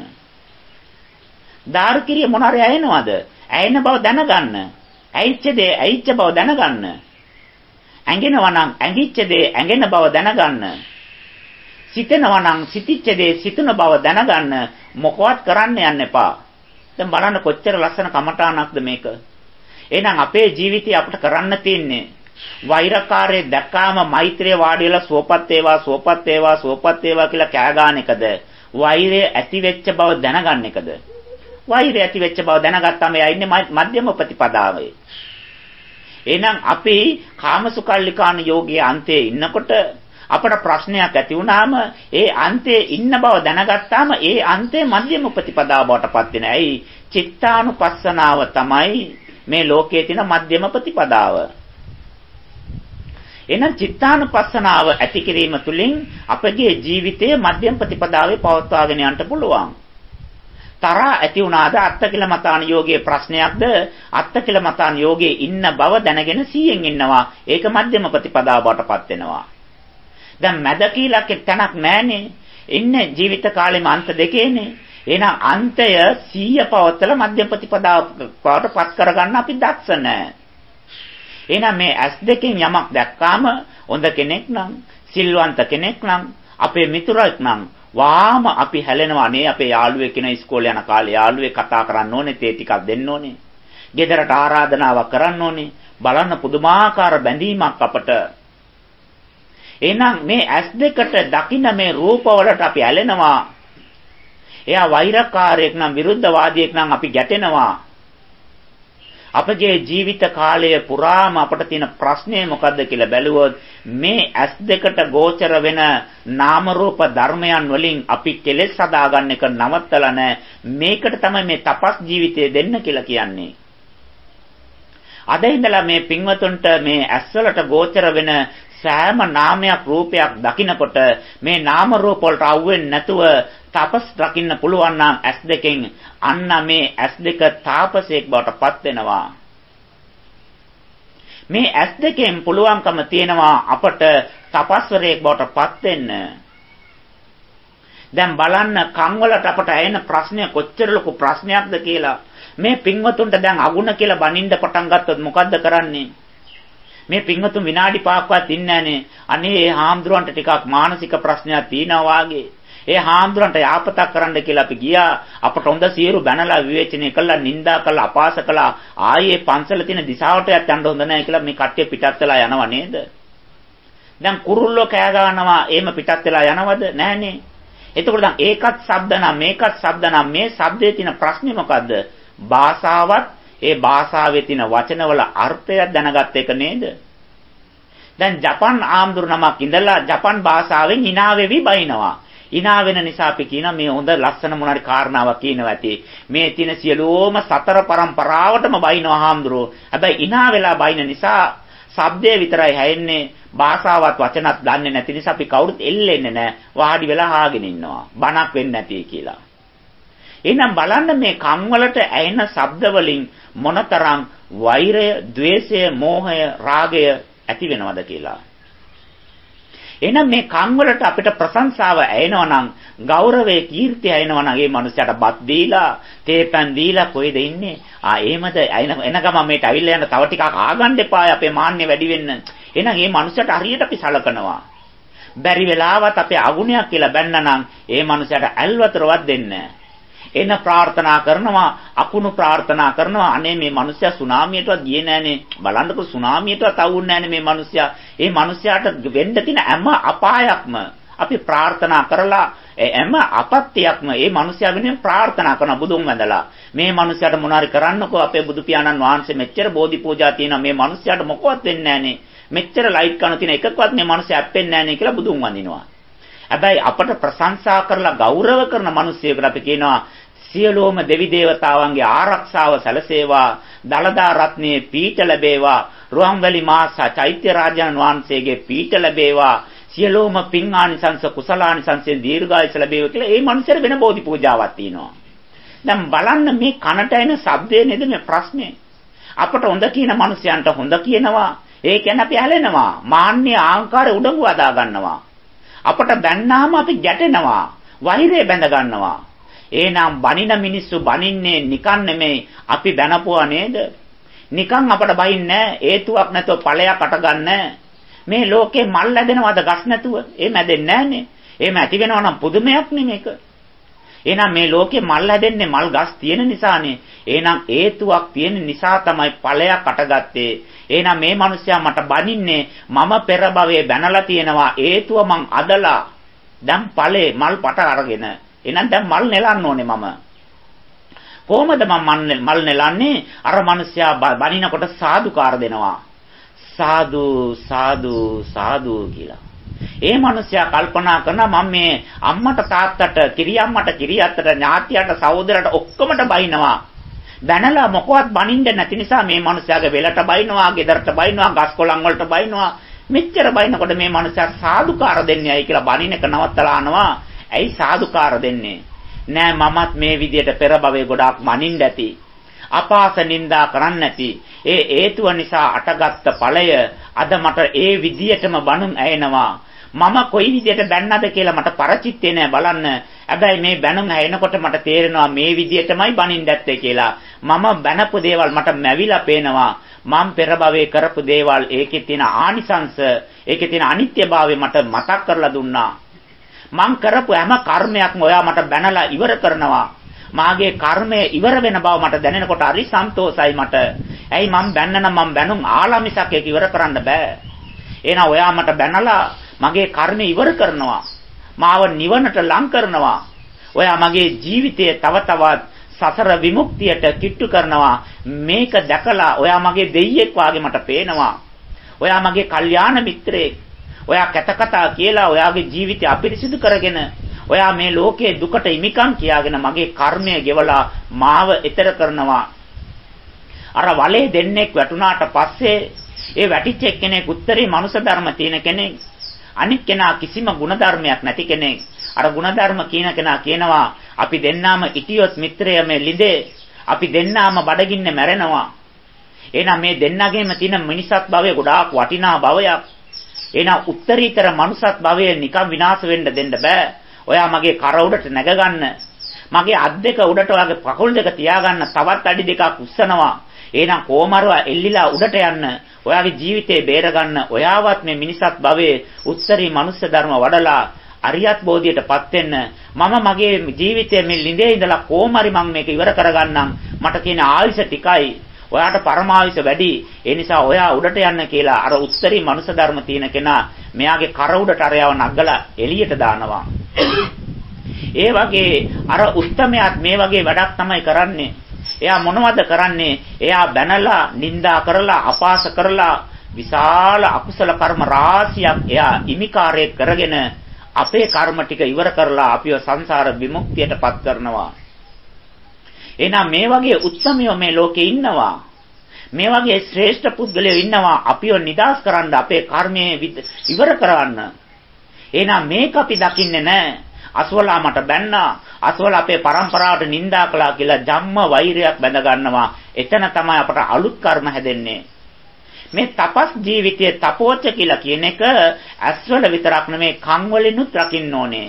දාරුකීරිය මොනාරි ඇයෙනවද? ඇයෙන බව දැනගන්න. ඇයිච්ච දේ ඇයිච්ච බව දැනගන්න. ඇඟෙනවා නම් ඇඟිච්ච දේ ඇඟෙන බව දැනගන්න. සිතෙනවා නම් සිතිච්ච දේ සිතුන බව දැනගන්න. මොකවත් කරන්න යන්න එපා. දැන් බලන්න කොච්චර ලස්සන කමඨාණක්ද මේක. එහෙනම් අපේ ජීවිතේ අපිට කරන්න තියෙන්නේ වෛරකාරයේ දැක්කාම මෛත්‍රිය වාඩි වෙලා සුවපත් වේවා සුවපත් වේවා සුවපත් වේවා කියලා කෑ ගන්න එකද? වෛරය ඇති වෙච්ච බව දැනගන්න එකද? වෛරය ඇති වෙච්ච බව දැනගත්තාම එයා ඉන්නේ මධ්‍යම ප්‍රතිපදාවේ. එහෙනම් අපි කාමසුකල්ලිකාන යෝගයේ අන්තයේ ඉන්නකොට අපට ප්‍රශ්නයක් ඇති වුණාම ඒ අන්තයේ ඉන්න බව දැනගත්තාම ඒ අන්තයේ මධ්‍යම ප්‍රතිපදාව බවටපත් වෙනවා. ඇයි? චිත්තානුපස්සනාව තමයි මේ ලෝකයේ තියෙන මධ්‍යම ප්‍රතිපදාව. එහෙනම් චිත්තානුපස්සනාව ඇති කිරීම තුළින් අපගේ ජීවිතයේ මධ්‍යම ප්‍රතිපදාවේ පවත්වාගෙන යන්න පුළුවන්. තරහ ඇති වුණාද අත්තකිලමතාන යෝගයේ ප්‍රශ්නයක්ද? අත්තකිලමතාන යෝගයේ ඉන්න බව දැනගෙන සීයෙන් ඉන්නවා. ඒක මධ්‍යම ප්‍රතිපදාව බවටපත් වෙනවා. දැන් මැද කියලා තැනක් නැහනේ. ඉන්නේ ජීවිත කාලෙම අන්ත දෙකේනේ. එහෙනම් අන්තය සීය පවත්තල මධ්‍යම ප්‍රතිපදාව බවටපත් කරගන්න අපි දක්ෂ නැහැ. එහෙනම් මේ ඇස් දෙකෙන් යමක් දැක්කාම හොඳ කෙනෙක් නම් සිල්වන්ත කෙනෙක් නම් අපේ මිතුරෙක් නම් වාම අපි හැලෙනවා නේ අපේ යාළුවෙක් කෙනා ඉස්කෝලේ යන කාලේ යාළුවෙක් කතා කරන්න ඕනේ, තේ ටිකක් දෙන්න ඕනේ. ගෙදරට ආරාධනාවක් කරන්න ඕනේ. බලන්න පුදුමාකාර බැඳීමක් අපට. එහෙනම් මේ ඇස් දෙකට දකින්න මේ රූපවලට අපි ඇලෙනවා. එයා වෛරකාරයෙක් නම් විරුද්ධවාදියෙක් නම් අපි ගැටෙනවා. අපගේ ජීවිත කාලය පුරාම අපට තියෙන ප්‍රශ්නේ මොකද්ද කියලා බැලුවොත් මේ ඇස් දෙකට ගෝචර වෙන නාම රූප ධර්මයන් වලින් අපි කෙලෙස් හදාගන්න එක නවත්තලා නැහැ. මේකට තමයි මේ තපස් ජීවිතය දෙන්න කියලා කියන්නේ. අද ඉඳලා මේ පින්වතුන්ට මේ ඇස් වලට ගෝචර වෙන සෑම නාමයක් රූපයක් දකිනකොට මේ නාම රූප වලට අවුෙන්නේ නැතුව තපස් රකින්න පුළුවන් නම් ඇස් දෙකෙන් අන්න මේ ඇස් දෙක තාපසයෙක් බවට පත් වෙනවා. මේ ඇස් දෙකෙන් පුළුවන්කම තියෙනවා අපට තපස්වරයෙක් බවට පත් වෙන්න. දැන් බලන්න කන් වලට අපට ඇයෙන ප්‍රශ්නය කොච්චර ලොකු ප්‍රශ්නයක්ද කියලා. මේ පින්වතුන්ට දැන් අගුණ කියලා බනින්න පටන් ගත්තොත් මොකද්ද කරන්නේ? මේ පින්වතුන් විනාඩි පහක්වත් ඉන්නේ නැහනේ. අනේ ඒ හාමුදුරන්ට ටිකක් මානසික ප්‍රශ්නයක් තියෙනවා වාගේ. ඒ හාමුදුරන්ට යාපතක් කරන්න කියලා අපි ගියා. අපට හොඳ සියලු බැනලා විවේචනය කළා, නිඳා කළා, අපහාස කළා. ආයේ පන්සල තියෙන දිශාවට යන්න හොඳ නැහැ කියලා මේ කට්ටිය පිටත් වෙලා යනව නේද? දැන් කුරුල්ලෝ කෑ ගන්නවා, එහෙම පිටත් වෙලා යනවද? නැහනේ. එතකොට දැන් ඒකත් ශබ්ද නම් මේකත් ශබ්ද නම් මේ ශබ්දයේ තියෙන ප්‍රශ්නේ මොකද්ද? භාෂාවත් ඒ භාෂාවේ තියෙන වචනවල අර්ථය දැනගත් එක නේද? දැන් ජපන් ආම්දුර නමක් ඉඳලා ජපන් භාෂාවෙන් hina වෙවි බයිනවා. hina වෙන නිසා අපි කියනවා මේ හොඳ ලස්සන මොනාරි කාරණාවක් කියනවා ඇති. මේ තියෙන සියලුම සතර પરම්පරාවටම බයිනවා ආම්දුරෝ. හැබැයි hina වෙලා බයින නිසා ශබ්දය විතරයි හැෙන්නේ. භාෂාවත් වචනත් දන්නේ නැති නිසා අපි කවුරුත් එල්ලෙන්නේ නැහැ. වාඩි වෙලා ආගෙන ඉන්නවා. බණක් වෙන්නේ නැති කියලා. එහෙනම් බලන්න මේ කන් වලට ඇහෙන ශබ්ද වලින් මොනතරම් වෛරය, ద్వේෂය, මෝහය, රාගය ඇති වෙනවද කියලා. එහෙනම් මේ කන් වලට අපිට ප්‍රශංසාව ඇහෙනවා නම්, ගෞරවයේ කීර්තිය ඇහෙනවා නම්, ඒ මනුස්සයාට බත් දීලා, තේපැන් දීලා කොහෙද ඉන්නේ? ආ එහෙමද එන ගමන් මේට අවිල්ල යන තව ටිකක් ආගන්න එපායි අපේ මාන්නේ වැඩි වෙන්න. එහෙනම් මේ මනුස්සයාට හරියට අපි සලකනවා. බැරි වෙලාවත් අපේ අගුණයක් කියලා බැන්න නම් ඒ මනුස්සයාට ඇල්වතරවත් දෙන්නේ නැහැ. එන ප්‍රාර්ථනා කරනවා, අකුණු ප්‍රාර්ථනා කරනවා. අනේ මේ මිනිස්සයා සුනාමියටවත් ගියේ නෑනේ. බලන්නකො සුනාමියටවත් අවුන්නේ නෑනේ මේ මිනිස්සයා. ඒ මිනිස්සයාට වෙන්න තියෙන හැම අපායක්ම අපි ප්‍රාර්ථනා කරලා හැම අපත්‍යයක්ම මේ මිනිස්සයා වෙනුවෙන් ප්‍රාර්ථනා කරන බුදුන් වැඳලා. මේ මිනිස්සයාට මොනාරි කරන්නකෝ අපේ බුදු පියාණන් වහන්සේ මෙච්චර බෝධි පූජා තියෙනවා. මේ මිනිස්සයාට මොකවත් වෙන්නේ නෑනේ. මෙච්චර ලයිට් කන තියෙන එකකවත් මේ මිනිස්සයා ඇප්පෙන්නේ නෑනේ කියලා බුදුන් වඳිනවා. හැබැයි අපට ප්‍රශංසා කරලා ගෞරව කරන මිනිස්සුයෙකුට අපි කියනවා සියලුම දෙවි දේවතාවන්ගේ ආරක්ෂාව සැලසේවා, දලදා රත්නයේ පීඨ ලැබේවා, රුවන්වැලි මාසා චෛත්‍ය රාජාන් වහන්සේගේ පීඨ ලැබේවා, සියලුම පින්ආනිසංස කුසලානිසංසෙන් දීර්ඝායස ලැබේවා කියලා ඒ මනුස්සයර වෙන බෝධි පූජාවක් තියෙනවා. දැන් බලන්න මේ කනට එන ශබ්දේ නේද මේ ප්‍රශ්නේ. අපට හොඳ කියන මිනිසයන්ට හොඳ කියනවා. ඒ කියන්නේ අපි ඇලෙනවා. මාන්නේ ආංකාරය උඩඟු අදා ගන්නවා. අපට බැන්නාම අපි ගැටෙනවා. වෛරය බැඳ ගන්නවා. එහෙනම් බනින මිනිස්සු බනින්නේ නිකන් නෙමෙයි අපි බැනපුවා නේද? නිකන් අපට බයින්නේ හේතුවක් නැතුව ඵලයක් අටගන්නේ. මේ ලෝකේ මල් ඇදෙනවද ගස් නැතුව? එහෙම ඇදෙන්නේ නැහනේ. එහෙම ඇති වෙනවා නම් පුදුමයක් නේ මේක. එහෙනම් මේ ලෝකේ මල් ඇදෙන්නේ මල් ගස් තියෙන නිසානේ. එහෙනම් හේතුවක් තියෙන නිසා තමයි ඵලයක් අටගත්තේ. එහෙනම් මේ මිනිස්සයා මට බනින්නේ මම පෙර භවයේ බැනලා තියෙනවා හේතුව මං අදලා දැන් ඵලේ මල් පට අරගෙන. එහෙනම් දැන් මල් නෙලන්න ඕනේ මම. කොහොමද මම මල් නෙලන්නේ? අර මිනිස්සයා බනිනකොට සාදුකාර දෙනවා. සාදු සාදු සාදු කියලා. ඒ මිනිස්සයා කල්පනා කරනවා මම මේ අම්මට තාත්තට, කිරියම්මට, කිරියත්තට, ඥාතියට, සහෝදරට ඔක්කොමට බයිනවා. බැනලා මොකවත් බනින්න නැති නිසා මේ මිනිස්සයාගේ වෙලට බයිනවා, ගෙදරට බයිනවා, ගස් කොළන් වලට බයිනවා. මෙච්චර බයිනකොට මේ මිනිස්සයා සාදුකාර දෙන්නේ ඇයි කියලා බනින එක නවත්තලා අනවා. ඇයි සාදුකාර දෙන්නේ? නෑ මමත් මේ විදියට පෙර භවයේ ගොඩාක් මනින්න ඇති. අපාස නින්දා කරන්න නැති. ඒ හේතුව නිසා අටගත්ත ඵලය අද මට ඒ විදියටම බණුන් ඇහෙනවා. මම කොයි විදියට බැන්නද කියලා මට පරචිත්තේ නෑ බලන්න. හැබැයි මේ බැනුම් ඇහෙනකොට මට තේරෙනවා මේ විදියටමයි බණින්න ඇත්තේ කියලා. මම බැනපු දේවල් මට මැවිලා පේනවා. මම පෙර භවයේ කරපු දේවල් ඒකේ තියෙන ආනිසංශ, ඒකේ තියෙන අනිත්‍යභාවය මට මතක් කරලා දුන්නා. මං කරපු හැම කර්මයක්ම ඔයා මට බැනලා ඉවර කරනවා. මාගේ කර්මය ඉවර වෙන බව මට දැනෙනකොට හරි සන්තෝසයි මට. ඇයි මං බැන්නනම් මං බැනුම් ආලා මිසක් ඒක ඉවර කරන්න බෑ. එහෙනම් ඔයා මට බැනලා මගේ කර්මය ඉවර කරනවා. මාව නිවනට ලං කරනවා. ඔයා මගේ ජීවිතය තව තවත් සසර විමුක්තියට කිට්ටු කරනවා. මේක දැකලා ඔයා මගේ දෙයියෙක් වාගේ මට පේනවා. ඔයා මගේ කල්යාණ මිත්‍රයෙක්. ඔයා කැත කතා කියලා ඔයාගේ ජීවිතය අපිරිසිදු කරගෙන ඔයා මේ ලෝකයේ දුකට හිමිකම් කියාගෙන මගේ කර්මය ගෙවලා මාව එතර කරනවා. අර වලේ දෙන්නෙක් වැටුණාට පස්සේ ඒ වැටිච්ච එක්කෙනෙක් උත්තරී මනුෂ්‍ය ධර්ම තියෙන කෙනෙක්. අනිත් කෙනා කිසිම ಗುಣධර්මයක් නැති කෙනෙක්. අර ಗುಣධර්ම කියන කෙනා කියනවා අපි දෙන්නාම ඉටියොත් මිත්‍රය මේ ළිඳේ අපි දෙන්නාම බඩගින්නේ මැරෙනවා. එහෙනම් මේ දෙන්නගේම තියෙන මිනිසත් භවය ගොඩාක් වටිනා භවයක්. එහෙනම් උත්තරීතර මනුසත් භවය නිකන් විනාශ වෙන්න දෙන්න බෑ. ඔයා මගේ කර උඩට නැග ගන්න. මගේ අත් දෙක උඩට ඔයාගේ පකුල් දෙක තියාගන්න තවත් අඩි දෙකක් උස්සනවා. එහෙනම් කොමාරුවා එල්ලිලා උඩට යන්න. ඔයාගේ ජීවිතේ බේර ගන්න. ඔයාවත් මේ මිනිසත් භවයේ උත්තරී මනුස්ස ධර්ම වඩලා අරියත් බෝධියටපත් වෙන්න. මම මගේ ජීවිතයේ මේ ළිඳේ ඉඳලා කොමාරි මම මේක ඉවර කරගන්නම්. මට තියෙන ආයුෂ ටිකයි. ඔයාට පරමායුෂ වැඩි. ඒ නිසා ඔයා උඩට යන්න කියලා අර උත්තරී මනුස්ස ධර්ම තියෙන කෙනා මෙයාගේ කර උඩට අරයව නගලා එළියට දානවා. ඒ වගේ අර උත්තමයාත් මේ වගේ වැඩක් තමයි කරන්නේ. එයා මොනවද කරන්නේ? එයා බැනලා, නිඳා කරලා, අපාස කරලා විශාල අකුසල කර්ම රාශියක් එයා ඉමිකාරයේ කරගෙන අපේ කර්ම ටික ඉවර කරලා අපිව සංසාර විමුක්තියටපත් කරනවා. එහෙනම් මේ වගේ උත්සමියෝ මේ ලෝකේ ඉන්නවා. මේ වගේ ශ්‍රේෂ්ඨ පුද්ගලයෝ ඉන්නවා අපිව නිදාස් කරන්න අපේ කර්මයේ ඉවර කරන්න. එහෙනම් මේක අපි දකින්නේ නැහැ. අසවලා මට බැන්නා. අසවලා අපේ પરම්පරාවට නිඳා කළා කියලා ජම්ම වෛරයක් බැඳ ගන්නවා. එතන තමයි අපට අලුත් කර්ම හැදෙන්නේ. මේ තපස් ජීවිතයේ තපෝච්ච කියලා කියන එක ඇස්වල විතරක් නෙමේ කන් වලිනුත් රකින්න ඕනේ.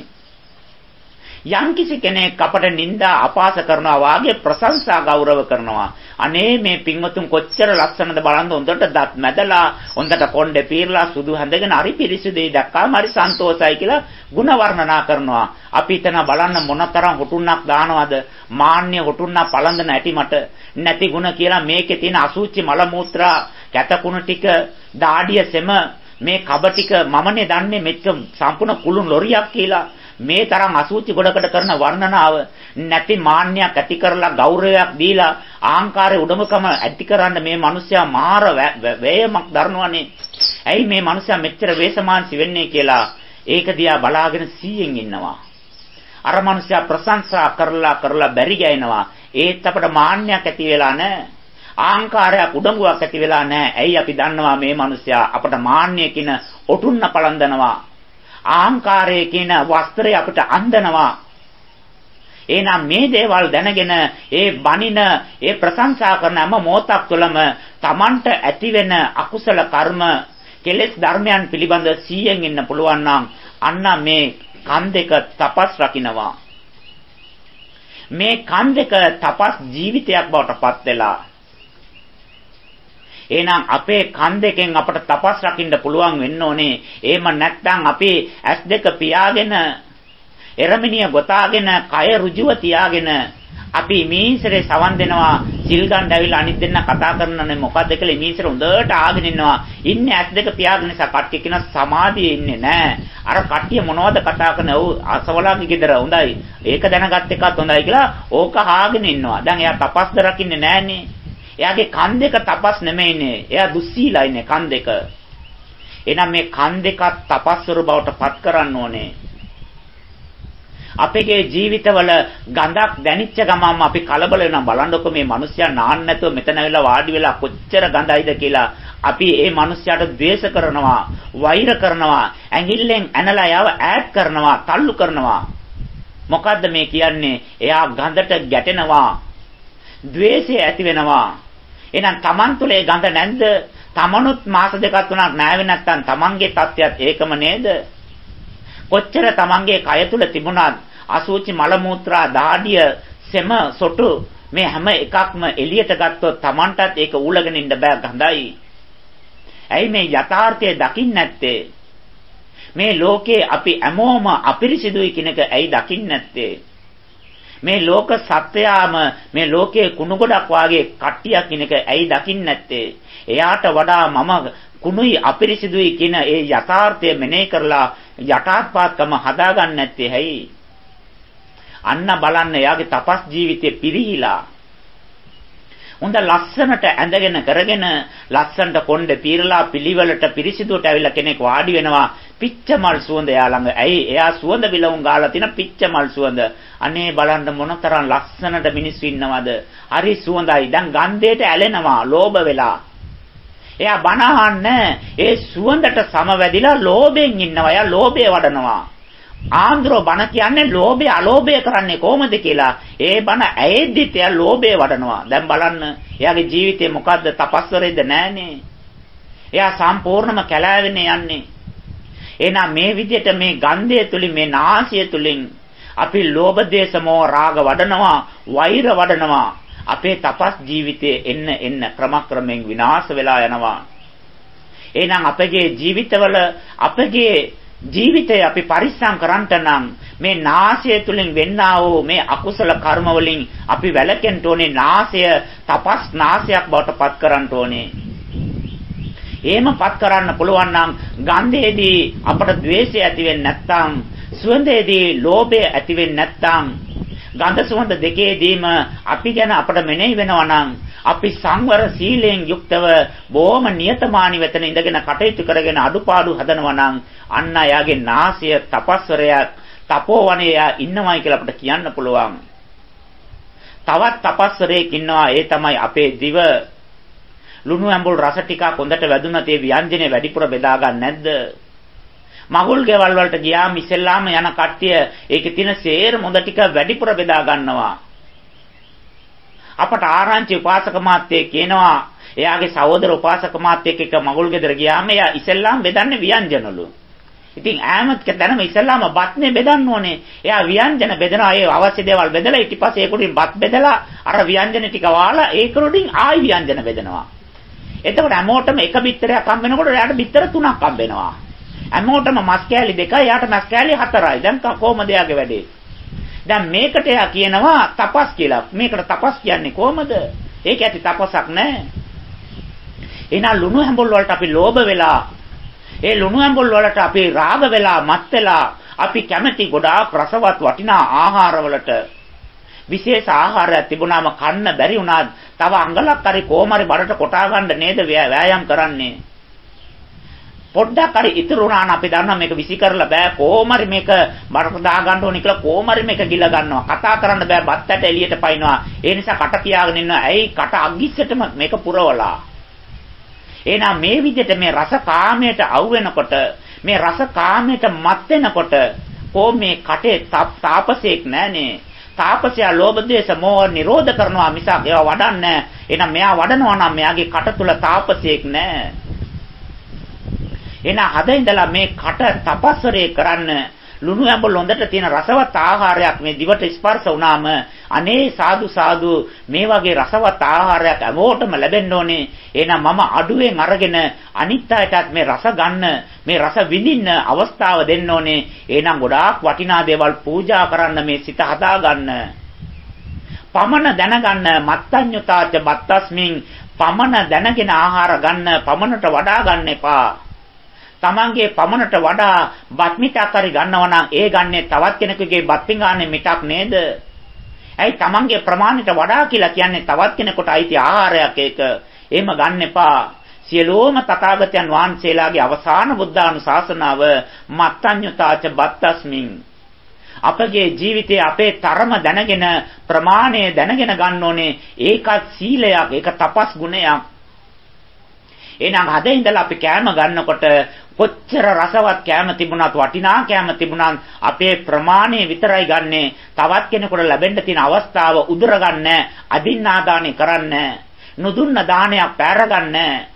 යම්කිසි කෙනෙක් අපට නිନ୍ଦා අපාස කරනවා වාගේ ප්‍රශංසා ගෞරව කරනවා. අනේ මේ පින්වතුන් කොච්චර ලස්සනද බලන්න හොඳට දත් මැදලා හොඳට කොණ්ඩේ පීරලා සුදු හැඳගෙන හරි පිරිසිදුයි දැක්කාම හරි සන්තෝෂයි කියලා ಗುಣ වර්ණනා කරනවා. අපි හිතන බලන්න මොනතරම් හොටුන්නක් දානවද මාන්‍ය හොටුන්නක් පළඳන ඇති මට නැති ಗುಣ කියලා මේකේ තියෙන අසුචි මල මූත්‍රා කැතකුණ ටික දාඩිය සෙම මේ කබ ටික මමනේ දන්නේ මෙච්ච සම්පූර්ණ කුළුන් ලොරියක් කියලා මේ තරම් අසුචි ගොඩකට කරන වර්ණනාව නැති මාන්නයක් ඇති කරලා ගෞරවයක් දීලා ආහංකාරයේ උඩමකම ඇති කරන්න මේ මිනිස්සයා මාර වේයමක් දරනවනේ. ඇයි මේ මිනිස්සයා මෙච්චර වේසමාන්සි වෙන්නේ කියලා ඒක දිහා බලාගෙන සීයෙන් ඉන්නවා. අර මිනිස්සයා ප්‍රශංසා කරලා කරලා බැරි ගෑනවා. ඒත් අපට මාන්නයක් ඇති වෙලා නැහැ. ආහංකාරයක් උඩඟුවක් ඇති වෙලා නැහැ. ඇයි අපි දන්නවා මේ මිනිස්සයා අපට මාන්නය කියන ඔටුන්න පලඳනවා. ආහංකාරයේ කියන වස්ත්‍රය අපිට අන්දනවා. එහෙනම් මේ දේවල් දැනගෙන ඒ බණින ඒ ප්‍රශංසා කරන හැම මොහොතක් තුළම Tamanට ඇතිවෙන අකුසල කර්ම කෙලෙස් ධර්මයන් පිළිබඳ සීයෙන් ඉන්න පුළුවන් නම් අන්න මේ කන් දෙක තපස් රකින්නවා. මේ කන් දෙක තපස් ජීවිතයක් බවට පත් වෙලා එහෙනම් අපේ කන් දෙකෙන් අපට තපස් රකින්න පුළුවන් වෙන්න ඕනේ. එහෙම නැත්නම් අපි ඇස් දෙක පියාගෙන එරමිනිය ගොතාගෙන කය ඍජුව තියාගෙන අපි මීන්සරේ සවන් දෙනවා. සිල් ගන්න ඇවිල්ලා අනිත් දෙන්න කතා කරනනේ මොකද්ද කියලා මීන්සර හොඳට ආගෙන ඉන්නවා. ඉන්නේ ඇස් දෙක පියාගෙන නිසා කට්ටිය කියන සමාධියේ ඉන්නේ නැහැ. අර කට්ටිය මොනවද කතා කරන්නේ? ඔව් අසවලාගේ ගෙදර හොඳයි. ඒක දැනගත් එකත් හොඳයි කියලා ඕක ආගෙන ඉන්නවා. දැන් එයා තපස්ද රකින්නේ නැහනේ. එයාගේ කන් දෙක තපස් නෙමෙයිනේ. එයා දුස්සීලා ඉන්නේ කන් දෙක. එහෙනම් මේ කන් දෙකත් තපස්වරු බවට පත් කරන්න ඕනේ. අපේ ජීවිතවල ගඳක් දැනිච්ච ගමන්ම අපි කලබල වෙනවා. බලන්නකො මේ මිනිස්සයා නාන්න නැතුව මෙතන වෙලා වාඩි වෙලා කොච්චර ගඳයිද කියලා. අපි මේ මිනිස්සයාට ද්වේෂ කරනවා, වෛර කරනවා, ඇඟිල්ලෙන් ඇනලා යව ඈඩ් කරනවා, තල්ලු කරනවා. මොකද්ද මේ කියන්නේ? එයා ගඳට ගැටෙනවා. ද්වේෂය ඇති වෙනවා. එහෙනම් Taman තුල ඒ ගඳ නැද්ද? Tamanut මාස දෙකක් තුනක් නැවෙ නැත්තම් Tamanගේ තත්ත්වයක් ඒකම නේද? කොච්චර Tamanගේ කය තුල තිබුණත් අසුචි මල මූත්‍රා දාඩිය සෙම සොටු මේ හැම එකක්ම එළියට ගත්තොත් Tamanටත් ඒක ඌලගෙන ඉන්න බෑ ගඳයි. ඇයි මේ යථාර්ථය දකින්න නැත්තේ? මේ ලෝකේ අපි හැමෝම අපිරිසිදුයි කියන එක ඇයි දකින්නේ නැත්තේ? මේ ලෝක සත්‍යයම මේ ලෝකයේ කුණු ගොඩක් වාගේ කට්ටියක් කියන එක ඇයි දකින්නේ නැත්තේ? එයාට වඩා මම කුණුයි අපිරිසිදුයි කියන ඒ යථාර්ථය මෙනෙහි කරලා යටාත්පාත්කම හදාගන්න නැත්තේ ඇයි? අන්න බලන්න එයාගේ තපස් ජීවිතේ පිරිහිලා. හොඳ ලස්සනට ඇඳගෙන කරගෙන ලස්සනට කොණ්ඩේ පීරලා පිළිවෙලට පිරිසිදුවට ඇවිල්ලා කෙනෙක් වාඩි වෙනවා පිච්ච මල් සුවඳ එයා ළඟ. ඇයි? එයා සුවඳ විලවුන් ගාලා තියෙන පිච්ච මල් සුවඳ. අනේ බලන්න මොනතරම් ලස්සනට මිනිස්සු ඉන්නවද? හරි සුවඳයි. දැන් ගන්ධයට ඇලෙනවා ලෝභ වෙලා. එයා බන අහන්නේ ඒ සුවඳට සමවැදිලා ලෝභයෙන් ඉන්නවා. එයා ලෝභය වඩනවා. ආන්දරෝ බන කියන්නේ ලෝභය අලෝභය කරන්නේ කොහොමද කියලා. ඒ බන ඇයෙද්දිත් එයා ලෝභය වඩනවා. දැන් බලන්න එයාගේ ජීවිතේ මොකද්ද? තපස්වරේද නෑනේ. එයා සම්පූර්ණම කැලෑවෙන්න යන්නේ. එහෙනම් මේ විදිහට මේ ගන්ධය තුලින් මේ නාසය තුලින් අපි ලෝභ දේශ මොහ රාග වඩනවා, වෛර වඩනවා. අපේ තපස් ජීවිතයේ එන්න එන්න ක්‍රමක්‍රමයෙන් විනාශ වෙලා යනවා. එහෙනම් අපගේ ජීවිතවල අපගේ ජීවිතය අපි පරිස්සම් කරන්ට නම් මේ නාසය තුලින් වෙන්නා වූ මේ අකුසල කර්ම වලින් අපි වැළකෙන්න ඕනේ. නාසය තපස් නාසයක් බවට පත් කරන්න ඕනේ. එහෙමපත් කරන්න පුළුවන් නම් ගන්ධයේදී අපට ද්වේෂය ඇති වෙන්නේ නැත්නම්, සුවඳයේදී ලෝභය ඇති වෙන්නේ නැත්නම්, ගන්ධ සුවඳ දෙකේදීම අපි ගැන අපට මෙනෙහි වෙනවා නම් අපි සංවර සීලයෙන් යුක්තව බොහොම නියතමානී වෙතන ඉඳගෙන කටයුතු කරගෙන අඩුපාඩු හදනවා නම් අන්න එයාගේ නාසය තපස්වරයක් තපෝවනයේ ඉන්නවයි කියලා අපිට කියන්න පුළුවන්. තවත් තපස්වරයෙක් ඉන්නවා. ඒ තමයි අපේ දිව. ලුණු ඇඹුල් රස ටිකක් හොඳට වැදුනත් ඒ ව්‍යංජනේ වැඩිපුර බෙදා ගන්න නැද්ද? මගුල් ගෙවල් වලට ගියාම ඉස්සෙල්ලාම යන කට්ටිය ඒකේ තියෙන සේර මොඳ ටික වැඩිපුර බෙදා ගන්නවා. අපට ආරංචි උපාසක මාත්‍යේ කියනවා එයාගේ සහෝදර උපාසක මාත්‍යෙක් එක්ක මගුල් ගෙදර ගියාම එයා ඉස්සෙල්ලාම බෙදන්නේ ව්‍යංජනලු. ඉතින් ඈමත් කතරම ඉස්සෙල්ලාම බත්නේ බෙදන්න ඕනේ. එයා ව්‍යංජන බෙදනවා. ඒ අවශ්‍ය දේවල් බෙදලා ඊට පස්සේ ඒකුඩින් බත් බෙදලා අර ව්‍යංජන ටික වාලා ඒකුඩින් ආයි ව්‍යංජන බෙදනවා. එතකොට හැමෝටම එක බිත්තරයක් හම්බ වෙනකොට එයාට බිත්තර තුනක් හම්බ වෙනවා. හැමෝටම මස් කෑලි දෙකයි, එයාට මස් කෑලි හතරයි. දැන් කොහොමද එයාගේ වැඩේ? දැන් මේකට එයා කියනවා තපස් කියලා. මේකට තපස් කියන්නේ කොහොමද? ඒක ඇති තපසක් නෑ. එහෙනම් ලුණු හැඹුල් වලට අපි ලෝභ වෙලා, ඒ ලුණු හැඹුල් වලට අපි රාග වෙලා, මත් වෙලා, අපි කැමැති ගොඩාක් රසවත් වටිනා ආහාර වලට විශේෂ ආහාරයක් තිබුණාම කන්න බැරි වුණාත් තව අඟලක් හරි කොහොමරි බඩට කොටා ගන්න නේද වෑයම් කරන්නේ. පොඩ්ඩක් හරි ඉතුරු වුණා නම් අපි දන්නවා මේක විසි කරලා බෑ, කොහොමරි මේක බඩට දා ගන්න ඕනේ කියලා කොහොමරි මේක ගිල ගන්නවා. කතා කරන්න බෑ, බත් ඇට එළියට පයින්නවා. ඒ නිසා කට පියාගෙන ඉන්නවා. ඇයි? කට අග්ගිස්සටම මේක පුරවලා. එහෙනම් මේ විදිහට මේ රස කාමයට අවු වෙනකොට, මේ රස කාමයට මත් වෙනකොට කොහොම මේ කටේ තාපසේක් නැහනේ. තාපසයා ලෝභ දේශ මොහ නිරෝධ කරනවා මිසක් ඒවා වඩන්නේ නැහැ. එහෙනම් මෙයා වඩනවා නම් මෙයාගේ කට තුල තාපසේක් නැහැ. එහෙනම් හද ඉඳලා මේ කට තපස්වරේ කරන්න ලුණු ඇඹුල් හොඳට තියෙන රසවත් ආහාරයක් මේ දිවට ස්පර්ශ වුණාම අනේ සාදු සාදු මේ වගේ රසවත් ආහාරයක් හැමෝටම ලැබෙන්න ඕනේ. එහෙනම් මම අඩුවෙන් අරගෙන අනිත් අයටත් මේ රස ගන්න, මේ රස විඳින්න අවස්ථාව දෙන්න ඕනේ. එහෙනම් ගොඩාක් වටිනා දේවල් පූජා කරන්න මේ සිත හදා ගන්න. පමණ දැනගන්න මත්තඤ්ඤතාච බත්තස්මින් පමණ දැනගෙන ආහාර ගන්න, පමණට වඩා ගන්න එපා. තමන්ගේ පමණට වඩා බත් මිටක් හරි ගන්නවා නම් ඒ ගන්නේ තවත් කෙනෙකුගේ බත් පිඟානේ මිටක් නේද? ඇයි තමන්ගේ ප්‍රමාණයට වඩා කියලා කියන්නේ තවත් කෙනෙකුට අයිති ආහාරයක් ඒක. එහෙම ගන්න එපා. සියලෝම තථාගතයන් වහන්සේලාගේ අවසාන බුද්ධානුශාසනාව මත්තඤ්ඤතාච බත්තස්මින්. අපගේ ජීවිතයේ අපේ තරම දැනගෙන ප්‍රමාණය දැනගෙන ගන්න ඕනේ. ඒකත් සීලයක්, ඒක තපස් ගුණයක්. එහෙනම් හද ඉඳලා අපි කෑම ගන්නකොට කොච්චර රසවත් කෑම තිබුණත්, වටිනා කෑම තිබුණත් අපේ ප්‍රමාණය විතරයි ගන්නෙ. තවත් කෙනෙකුට ලැබෙන්න තියෙන අවස්ථාව උදුර ගන්න, අදින්නාදානෙ කරන්න, නුදුන්න දානයක් පැර ගන්න.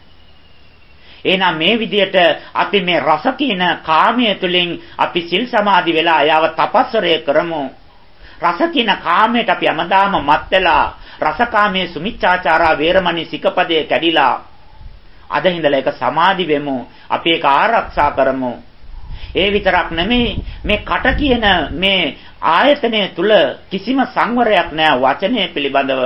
එහෙනම් මේ විදිහට අපි මේ රස කියන කාමයේ තුලින් අපි සිල් සමාදි වෙලා ආයව තපස්වරය කරමු. රස කියන කාමයට අපි හැමදාම මත් වෙලා, රසකාමයේ සුමිච්ඡාචාරා වේරමණී සිකපදේ කැඩිලා අද හිඳලා ඒක සමාදි වෙමු. අපි ඒක ආරක්ෂා කරමු. ඒ විතරක් නෙමෙයි මේ කට කියන මේ ආයතනය තුල කිසිම සංවරයක් නැහැ වචනය පිළිබඳව.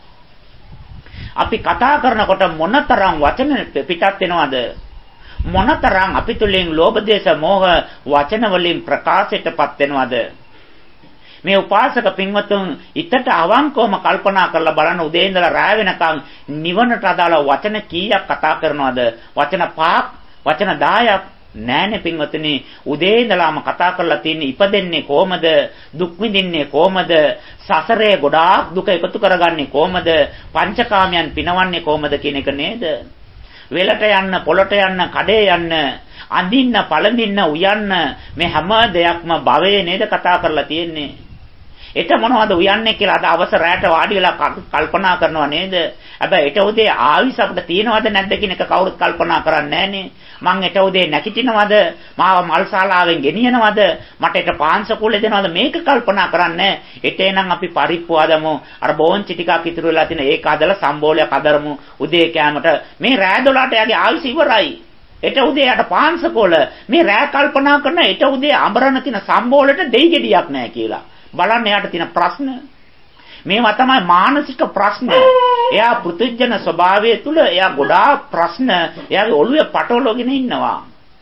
අපි කතා කරනකොට මොනතරම් වචන පිටත් වෙනවද? මොනතරම් අපි තුලින් ලෝභ දේශ මොහ වචන වලින් ප්‍රකාශයටපත් වෙනවද? මේ උපාසක පින්වතුන් ඊටට අවංකවම කල්පනා කරලා බලන්න උදේ ඉඳලා රාය වෙනකන් නිවනට අදාළ වචන කීයක් කතා කරනවද? වචන පහක්, වචන දහයක් නෑනේ පින්වතුනි. උදේ ඉඳලාම කතා කරලා තියෙන්නේ ඉපදෙන්නේ කොහමද? දුක් විඳින්නේ කොහමද? සසරේ ගොඩාක් දුක එකතු කරගන්නේ කොහමද? පංචකාමයන් පිනවන්නේ කොහමද කියන එක නේද? වෙලට යන්න, පොළට යන්න, කඩේ යන්න, අඳින්න, පළඳින්න, උයන්න මේ හැම දෙයක්ම භවයේ නේද කතා කරලා තියෙන්නේ. එත මොනවද උයන්නේ කියලා අද අවසරයට වාඩි වෙලා කල්පනා කරනවා නේද? හැබැයි එත උදේ ආවිස අපිට තියෙනවද නැද්ද කියන එක කවුරුත් කල්පනා කරන්නේ නැහනේ. මං එත උදේ නැගිටිනවද? මාව මල්ශාලාවෙන් ගෙනියනවද? මට එත පාන්සකුලේ දෙනවද? මේක කල්පනා කරන්නේ. එතේනම් අපි පරිප්පු හදමු. අර බෝන්චි ටිකක් ඉතුරු වෙලා තියෙන ඒක හදලා සම්බෝලයක් හදරමු. උදේ කෑමට මේ රෑ දොළහට යාගේ ආවිස ඉවරයි. එත උදේ යට පාන්සකොල මේ රෑ කල්පනා කරන එත උදේ අඹරන තියෙන සම්බෝලෙට දෙයි ගෙඩියක් නැහැ කියලා. බලන්න එයාට තියෙන ප්‍රශ්න. මේවා තමයි මානසික ප්‍රශ්න. එයා පෘථුජන ස්වභාවය තුල එයා ගොඩාක් ප්‍රශ්න එයාගේ ඔළුවේ පටවලගෙන ඉන්නවා.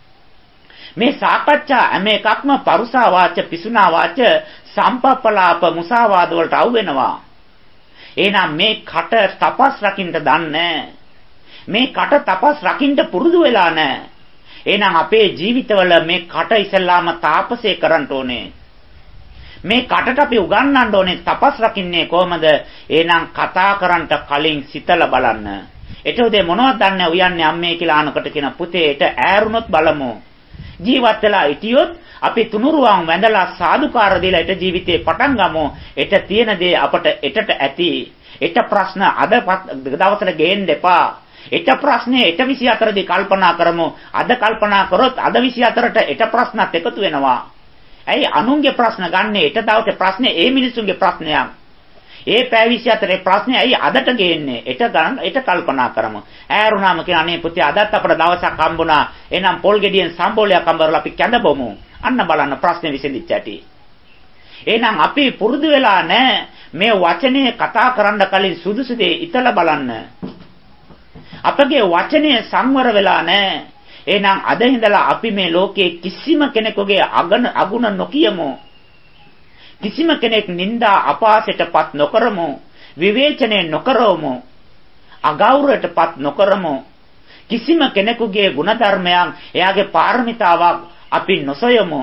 මේ සාකච්ඡා හැම එකක්ම පරුසා වාච, පිසුනා වාච, සම්පප්පලාප, මුසාවාද වලට අවු වෙනවා. එහෙනම් මේ කට තපස් රකින්න දන්නේ මේ කට තපස් රකින්න පුරුදු වෙලා නැහැ. එහෙනම් අපේ ජීවිතවල මේ කට ඉස්සෙල්ලාම තාපසේ කරන්න ඕනේ. මේ කටට අපි උගන්වන්න ඕනේ තපස් රකින්නේ කොහමද? එහෙනම් කතා කරන්නට කලින් සිතලා බලන්න. ඊට උදේ මොනවද දන්නේ උයන්නේ අම්මේ කියලා අනකට කියන පුතේට ඈරුණොත් බලමු. ජීවත් වෙලා හිටියොත් අපි තුනුරුවන් වැඳලා සාදුකාර දීලා ඊට ජීවිතේ පටන් ගමු. ඊට තියෙන දේ අපට ඊටට ඇති. ඊට ප්‍රශ්න අද දවසට ගේන්න එපා. ඊට ප්‍රශ්නේ ඊට විසි හතර දී කල්පනා කරමු. අද කල්පනා කරොත් අද විසි හතරට ඊට ප්‍රශ්නත් එකතු වෙනවා. ඇයි අනුන්ගේ ප්‍රශ්න ගන්නෙ? ඊට දවසේ ප්‍රශ්නේ ඒ මිනිසුන්ගේ ප්‍රශ්නයක්. ඒ පැය විසි හතරේ ප්‍රශ්නේ ඇයි අදට ගේන්නේ? ඊට ගන්න ඊට කල්පනා කරමු. ඈරුණාම කියන අනේ පුතේ අදත් අපට දවසක් හම්බුණා. එහෙනම් පොල් ගෙඩියෙන් සම්බෝලයක් අඹරලා අපි කැඳ බොමු. අන්න බලන්න ප්‍රශ්නේ විසඳිච්ච ඇති. එහෙනම් අපි පුරුදු වෙලා නැහැ මේ වචනේ කතා කරන්න කලින් සුදුසු දේ ඉතලා බලන්න. අපගේ වචනේ සංවර වෙලා නැහැ. එහෙනම් අද ඉඳලා අපි මේ ලෝකයේ කිසිම කෙනෙකුගේ අගන අගුණ නොකියමු. කිසිම කෙනෙක් නිନ୍ଦා අපාසයටපත් නොකරමු. විවේචනය නොකරමු. අගෞරවයටපත් නොකරමු. කිසිම කෙනෙකුගේ ගුණධර්මයන් එයාගේ පාරමිතාවක් අපි නොසොයමු.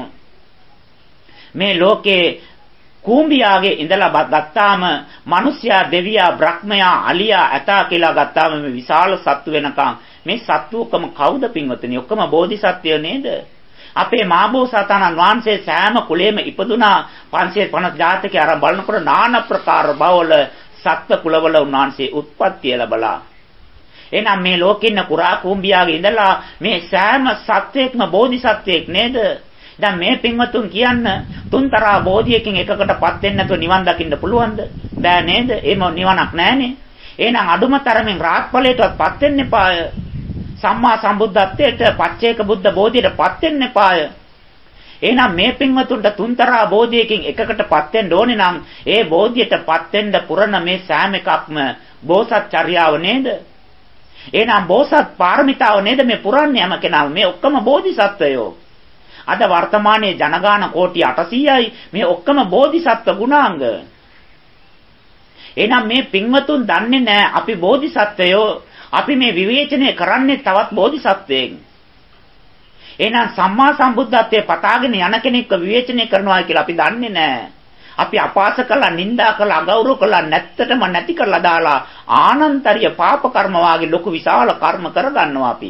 මේ ලෝකේ කුඹියාගේ ඉඳලා ගත්තාම මිනිසයා, දෙවියා, බ්‍රහ්මයා, අලියා, ඇතා කියලා ගත්තාම මේ විශාල සත්තු වෙනකන් මේ සත්තු ඔක්කොම කවුද පින්වතුනි? ඔක්කොම බෝධිසත්වයෝ නේද? අපේ මාබෝසතාණන් වහන්සේ සෑම කුලෙම ඉපදුනා. පන්සිය පනස් ජාතකයේ අර බලනකොට নানা ප්‍රකාර බවවල සත්ත්ව කුලවල උන්වහන්සේ උත්පත්ති ලැබලා. එහෙනම් මේ ලෝකෙ ඉන්න කුරා කුඹියාගේ ඉඳලා මේ සෑම සත්වයක්ම බෝධිසත්වයෙක් නේද? දැන් මේ පින්වතුන් කියන්න තුන්තරා බෝධියකින් එකකටපත් වෙන්න නැතුව නිවන් දකින්න පුළුවන්ද? බෑ නේද? එහෙම නිවනක් නැහනේ. එහෙනම් අඩුම තරමින් රාත්පලයටවත් වෙන්න එපාය. සම්මා සම්බුද්ධත්වයට පච්චේක බුද්ධ බෝධියටපත් වෙන්න එපාය. එහෙනම් මේ පින්වතුන්ට තුන්තරා බෝධියකින් එකකටපත් වෙන්න ඕනේ නම් ඒ බෝධියටපත් වෙන්න පුරන මේ සෑම එකක්ම බෝසත් චර්යාව නේද? එහෙනම් බෝසත් පාරමිතාව නේද මේ පුරන්නේ හැම කෙනාම? මේ ඔක්කොම බෝධිසත්වයෝ. අද වර්තමානයේ ජනගාන කෝටි අටසීයයි මේ ඔක්කොම බෝධිසත්ව ගුණාංග. එහෙනම් මේ පින්වතුන් දන්නේ නැහැ අපි බෝධිසත්වයෝ. අපි මේ විවේචනය කරන්නේ තවත් බෝධිසත්වයෙන්. එහෙනම් සම්මා සම්බුද්ධත්වයේ පතාගෙන යන කෙනෙක්ව විවේචනය කරනවා කියලා අපි දන්නේ නැහැ. අපි අපාස කළා, නිନ୍ଦා කළා, අගෞරව කළා, නැත්තටම නැති කරලා දාලා ආනන්තරිය පාප කර්ම වාගේ ලොකු විශාල කර්ම කරගන්නවා අපි.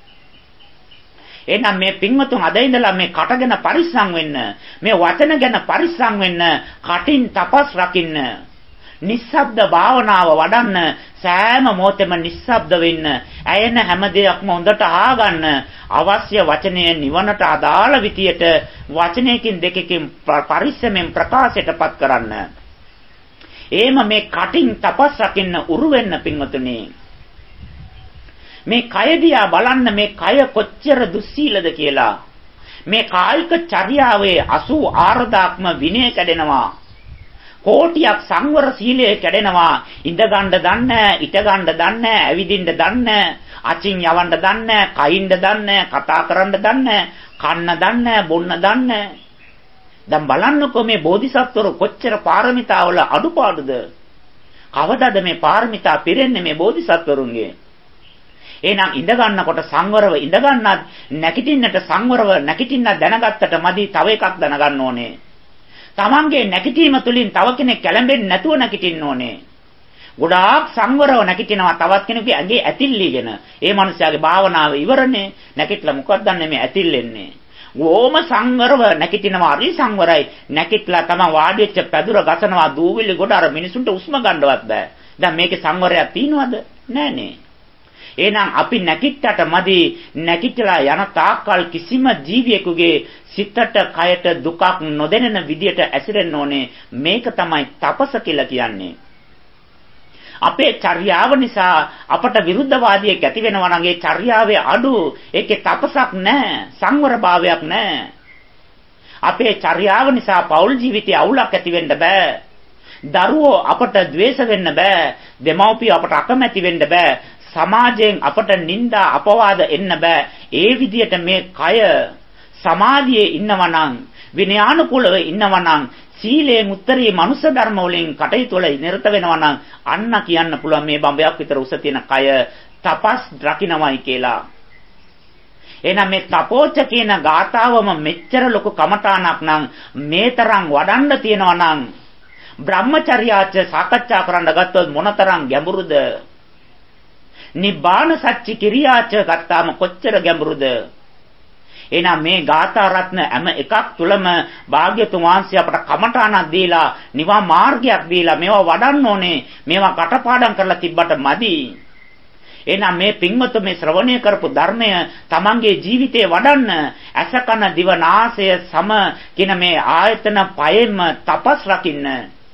එහෙනම් මේ පින්වතුන් අද ඉඳලා මේ කට ගැන පරිස්සම් වෙන්න, මේ වචන ගැන පරිස්සම් වෙන්න, කටින් තපස් රකින්න, නිස්සබ්ද භාවනාව වඩන්න, සෑම මොහොතෙම නිස්සබ්ද වෙන්න, ඇයෙන හැම දෙයක්ම හොඳට අහගන්න, අවශ්‍ය වචනය නිවනට අදාළ විදියට වචනයකින් දෙකකින් පරිස්සමෙන් ප්‍රකාශයටපත් කරන්න. එහෙම මේ කටින් තපස් රකින්න උරු වෙන්න පින්වතුනි. මේ කය දිහා බලන්න, මේ කය කොච්චර දුස්සීලද කියලා. මේ කායික චර්යාවේ අසූ ආරදාක්ම විනය කැඩෙනවා. කෝටියක් සංවර සීලය කැඩෙනවා. ඉඳ ගන්න දන්නේ, ඉට ගන්න දන්නේ, ඇවිදින්න දන්නේ, අචින් යවන්න දන්නේ, කයින්ද දන්නේ, කතා කරන්න දන්නේ, කන්න දන්නේ, බොන්න දන්නේ. දැන් බලන්නකෝ මේ බෝධිසත්වරු කොච්චර පාරමිතාවල අඩුපාඩුද? කවදාද මේ පාරමිතා පිරෙන්නේ මේ බෝධිසත්වරුන්ගේ? එහෙනම් ඉඳ ගන්නකොට සංවරව ඉඳ ගන්නත්, නැගිටින්නට සංවරව නැගිටින්න දැනගත්තට මදි තව එකක් දැනගන්න ඕනේ. තමන්ගේ නැගිටීම තුළින් තව කෙනෙක් කැළඹෙන්නේ නැතුව නැගිටින්න ඕනේ. ගොඩාක් සංවරව නැගිටිනවා තවත් කෙනෙකුගේ ඇඟේ ඇතිල්ලීගෙන. ඒ මනුස්සයාගේ භාවනාව ඉවරනේ. නැගිටලා මොකක්ද දන්නේ මේ ඇතිල්ලෙන්නේ? ඕම සංවරව නැගිටිනවා හරි සංවරයි. නැගිටලා තමයි වාඩි වෙච්ච පැදුර ගසනවා දූවිලි ගොඩ අර මිනිසුන්ට උස්ම ගන්නවත් බෑ. දැන් මේකේ සංවරයක් තියනවද? නෑනේ. එහෙනම් අපි නැගිට්ටට මදි නැගිටලා යන තාක්කල් කිසිම ජීවියෙකුගේ සිතට කයට දුකක් නොදැනෙන විදියට ඇසිරෙන්න ඕනේ. මේක තමයි තපස කියලා කියන්නේ. අපේ චර්යාව නිසා අපට විරුද්ධවාදියෙක් ඇති වෙනවා නම් ඒ චර්යාවේ අඩු ඒකේ තපසක් නැහැ, සංවරභාවයක් නැහැ. අපේ චර්යාව නිසා පෞල් ජීවිතයේ අවුලක් ඇති වෙන්න බෑ. දරුවෝ අපට ද්වේෂ වෙන්න බෑ. දෙමව්පියෝ අපට අකමැති වෙන්න බෑ. සමාජයෙන් අපට නිନ୍ଦා අපවාද එන්න බෑ. ඒ විදියට මේ කය සමාධියේ ඉන්නවනම් විනයානුකූලව ඉන්නවනම් සීලයෙන් උත්තරී මනුෂ්‍ය ධර්ම වලින් කටයුතු වල නිරත වෙනවනම් අන්න කියන්න පුළුවන් මේ බඹයක් විතර උස තියෙන කය තපස් රකින්නමයි කියලා. එහෙනම් මේ තපෝච්ච කියන ගාථාවම මෙච්චර ලොකු කමඨාණක් නම් මේ තරම් වඩන්න තියෙනවා නම් බ්‍රහ්මචර්යාච සාකච්ඡා කරන්න ගත්තොත් මොනතරම් ගැඹුරුද? නිබ්බාන සච්චි කිරියාච ගත්තාම කොච්චර ගැඹුරුද? එහෙනම් මේ ගාථා රත්න හැම එකක් තුලම භාග්‍යතුන් වහන්සේ අපට කමඨාණක් දීලා නිවන් මාර්ගයක් දීලා මේවා වඩන්න ඕනේ. මේවා කටපාඩම් කරලා තිබ්බට මදි. එහෙනම් මේ පින්වතු මේ ශ්‍රවණය කරපු ධර්මය තමන්ගේ ජීවිතේ වඩන්න ඇස කන දිව නාසය සම කියන මේ ආයතන පහෙම තපස් රකින්න.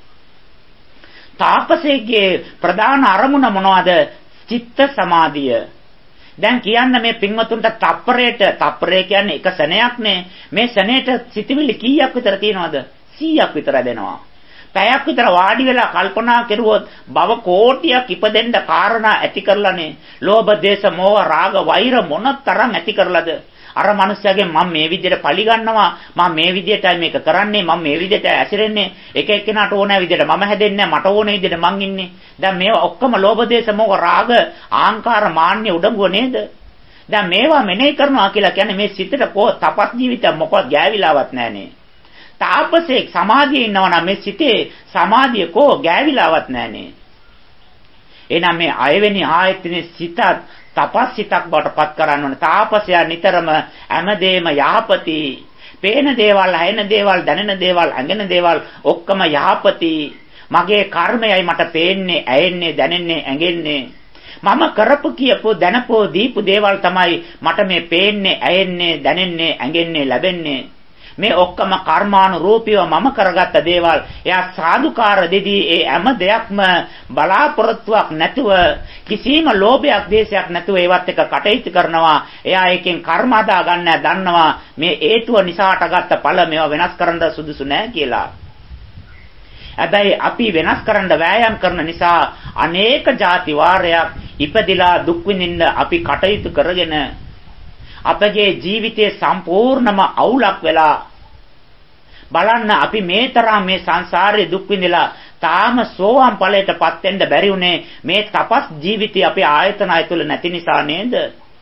තාපසේගේ ප්‍රධාන අරමුණ මොනවද? චිත්ත සමාධිය. දැන් කියන්න මේ පින්වතුන්ට තප්පරයට තප්පරය කියන්නේ එක සෙනෙයක්නේ. මේ සෙනෙයට සිතිවිලි කීයක් විතර තියෙනවද? සීයක් විතර දෙනවා. පැයක් විතර වාඩි වෙලා කල්පනා කරුවොත් භව කෝටියක් ඉපදෙන්න කාරණා ඇති කරලානේ. ලෝභ, දේශ, මෝහ, රාග, වෛර මොනතරම් ඇති කරලාද? අර මනුස්සයාගෙන් මම මේ විදිහට පලි ගන්නවා, මම මේ විදිහටයි මේක කරන්නේ, මම මේ විදිහට ඇසිරෙන්නේ, එක එක්කෙනාට ඕන විදිහට මම හැදෙන්නේ මට ඕන විදිහට මං ඉන්නේ. දැන් මේවා ඔක්කොම ලෝභ, දේශ, මෝහ, රාග, ආංකාර, මාන්‍ය උඩඟුව නේද? දැන් මේවා මෙනෙහි කරනවා කියලා කියන්නේ මේ සිතට කො තපස් ජීවිත මොකවත් ගෑවිලාවක් නැහනේ. තාපසේ සමාධියේ ඉන්නවා නම් මේ සිතේ සමාධිය කො ගෑවිලාවක් නැහනේ. එහෙනම් මේ අයවෙනි ආයතනේ සිතත් තපස් සිතක් බවට පත් කරන්න ඕන. තාපසයා නිතරම හැමදේම යහපති. පේන දේවල්, ඇහෙන දේවල්, දැනෙන දේවල්, අඟෙන දේවල් ඔක්කොම යහපති. මගේ කර්මයයි මට පේන්නේ, ඇහෙන්නේ, දැනෙන්නේ, ඇඟෙන්නේ. මම කරපු කියපු දැනපු දීපු දේවල් තමයි මට මේ පේන්නේ, ඇහෙන්නේ, දැනෙන්නේ, ඇඟෙන්නේ, ලැබෙන්නේ. මේ ඔක්කොම කර්මානුරූපීව මම කරගත්ත දේවල්. එයා සාදුකාර දෙදී ඒ හැම දෙයක්ම බලාපොරොත්තුවක් නැතුව කිසිම ලෝභයක් දේශයක් නැතුව ඒවත් එක කටයුතු කරනවා. එයා ඒකෙන් කර්ම අදා ගන්න දන්නවා. මේ හේතුව නිසාට ගත්ත ඵල මේවා වෙනස් කරන්න සුදුසු නෑ කියලා. හැබැයි අපි වෙනස් කරන්න වෑයම් කරන නිසා අනේක ಜಾති වාරයක් ඉපදිලා දුක් විඳින්න අපි කටයුතු කරගෙන අපගේ ජීවිතයේ සම්පූර්ණම අවුලක් වෙලා බලන්න අපි මේ තරම් මේ සංසාරේ දුක් විඳලා තාම සෝවාන් ඵලයටපත් වෙන්න බැරි උනේ මේ තපස් ජීවිතය අපේ ආයතන අයතුල නැති නිසා නේද?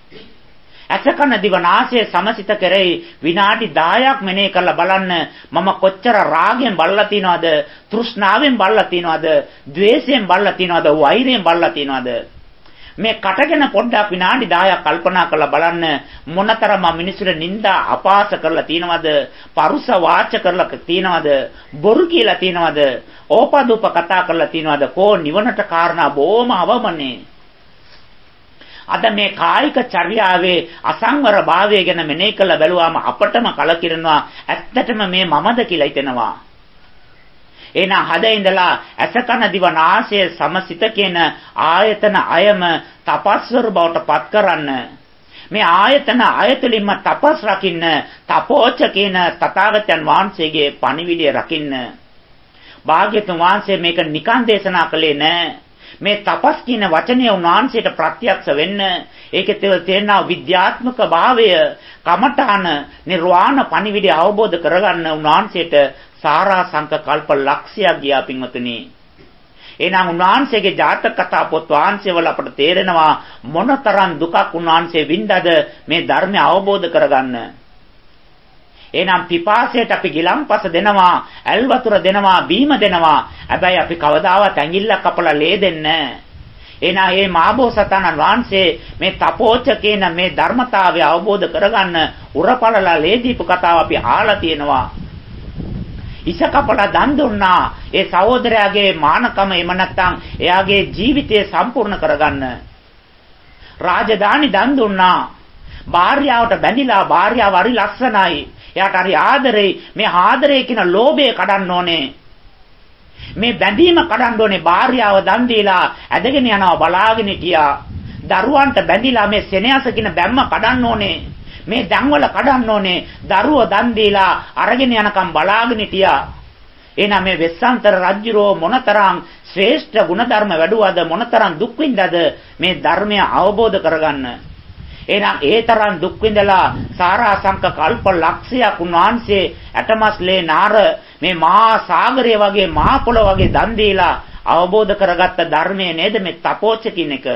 අසකන දිවනාසයේ සමසිත කරේ විනාඩි දහයක් මෙනේ කරලා බලන්න මම කොච්චර රාගයෙන් බල්ලා තියනවද, තෘෂ්ණාවෙන් බල්ලා තියනවද, ද්වේෂයෙන් බල්ලා තියනවද, වෛරයෙන් බල්ලා තියනවද? මේ කටගෙන පොඩ්ඩක් විනාඩි දහයක් කල්පනා කරලා බලන්න මොනතරම් මිනිසුන්ට නිନ୍ଦා අපාස කරලා තියනවද, පරුස වාච කරලා තියනවද, බොරු කියලා තියනවද, ඕපදූප කතා කරලා තියනවද? කෝ නිවනට කාරණා බොහොම අවමනේ. අද මේ කායික චර්යාවේ අසංවර භාවය ගැන මෙනෙහි කළ බැලුවාම අපටම කලකිරෙනවා. ඇත්තටම මේ මමද කියලා හිතෙනවා. එහෙනම් හදේ ඉඳලා අසකන දිවනාසය සමසිත කියන ආයතන අයම තපස්වර බවට පත් කරන්න. මේ ආයතන ආයතලින්ම තපස් රකින්න, තපෝච කියන තථාගතයන් වහන්සේගේ පණිවිඩය රකින්න. භාග්‍යතුන් වහන්සේ මේක නිකන් දේශනා කළේ නෑ. මේ තපස් කියන වචනය උන්වහන්සේට ප්‍රත්‍යක්ෂ වෙන්න, ඒකේ තියෙන විද්‍යාත්මක භාවය, කමඨාන, නිර්වාණ පණිවිඩය අවබෝධ කරගන්න උන්වහන්සේට සාරාංශක කල්ප ලක්ෂයක් ගියා පින්වතුනි. එහෙනම් උන්වහන්සේගේ ජාතක කතා පොත් වහන්සේවල අපට තේරෙනවා මොනතරම් දුකක් උන්වහන්සේ වින්දාද මේ ධර්මය අවබෝධ කරගන්න. එහෙනම් පිපාසයට අපි ගිලම්පස දෙනවා, ඇල් වතුර දෙනවා, බීම දෙනවා. හැබැයි අපි කවදාවත් ඇඟිල්ලක් කපලා ලේ දෙන්නේ නැහැ. එහෙනම් මේ මාබෝසතාණන් වහන්සේ මේ තපෝච කියන මේ ධර්මතාවය අවබෝධ කරගන්න උරපලලා ලේ දීපු කතාව අපි අහලා තියෙනවා. ඉස කපලා දන් දුන්නා ඒ සහෝදරයාගේ මානකම එම නැත්තම් එයාගේ ජීවිතය සම්පූර්ණ කරගන්න. රාජධානි දන් දුන්නා. භාර්යාවට බැඳිලා භාර්යාව හරි ලස්සනයි. එයාට හරි ආදරේ. මේ ආදරේ කියන ලෝභය කඩන්න ඕනේ. මේ බැඳීම කඩන්න ඕනේ. භාර්යාව දන් දීලා ඇදගෙන යනවා බලාගෙන හිටියා. දරුවන්ට බැඳිලා මේ සෙනෙහස කියන බැම්ම කඩන්න ඕනේ. මේ දන්වල කඩන්න ඕනේ. දරුවෝ දන් දීලා අරගෙන යනකම් බලාගෙන හිටියා. එහෙනම් මේ වෙස්සන්තර රජුරෝ මොනතරම් ශ්‍රේෂ්ඨ ගුණධර්ම වැඩුවද, මොනතරම් දුක් විඳද මේ ධර්මය අවබෝධ කරගන්න. එහෙනම් ඒ තරම් දුක් විඳලා සාරාංශක කල්ප ලක්ෂයක් උන්වහන්සේ ඇටමස්ලේ නාර මේ මහා සාගරය වගේ මහා පොළොව වගේ දන් දීලා අවබෝධ කරගත්ත ධර්මයේ නේද මේ තපෝච කියන එක.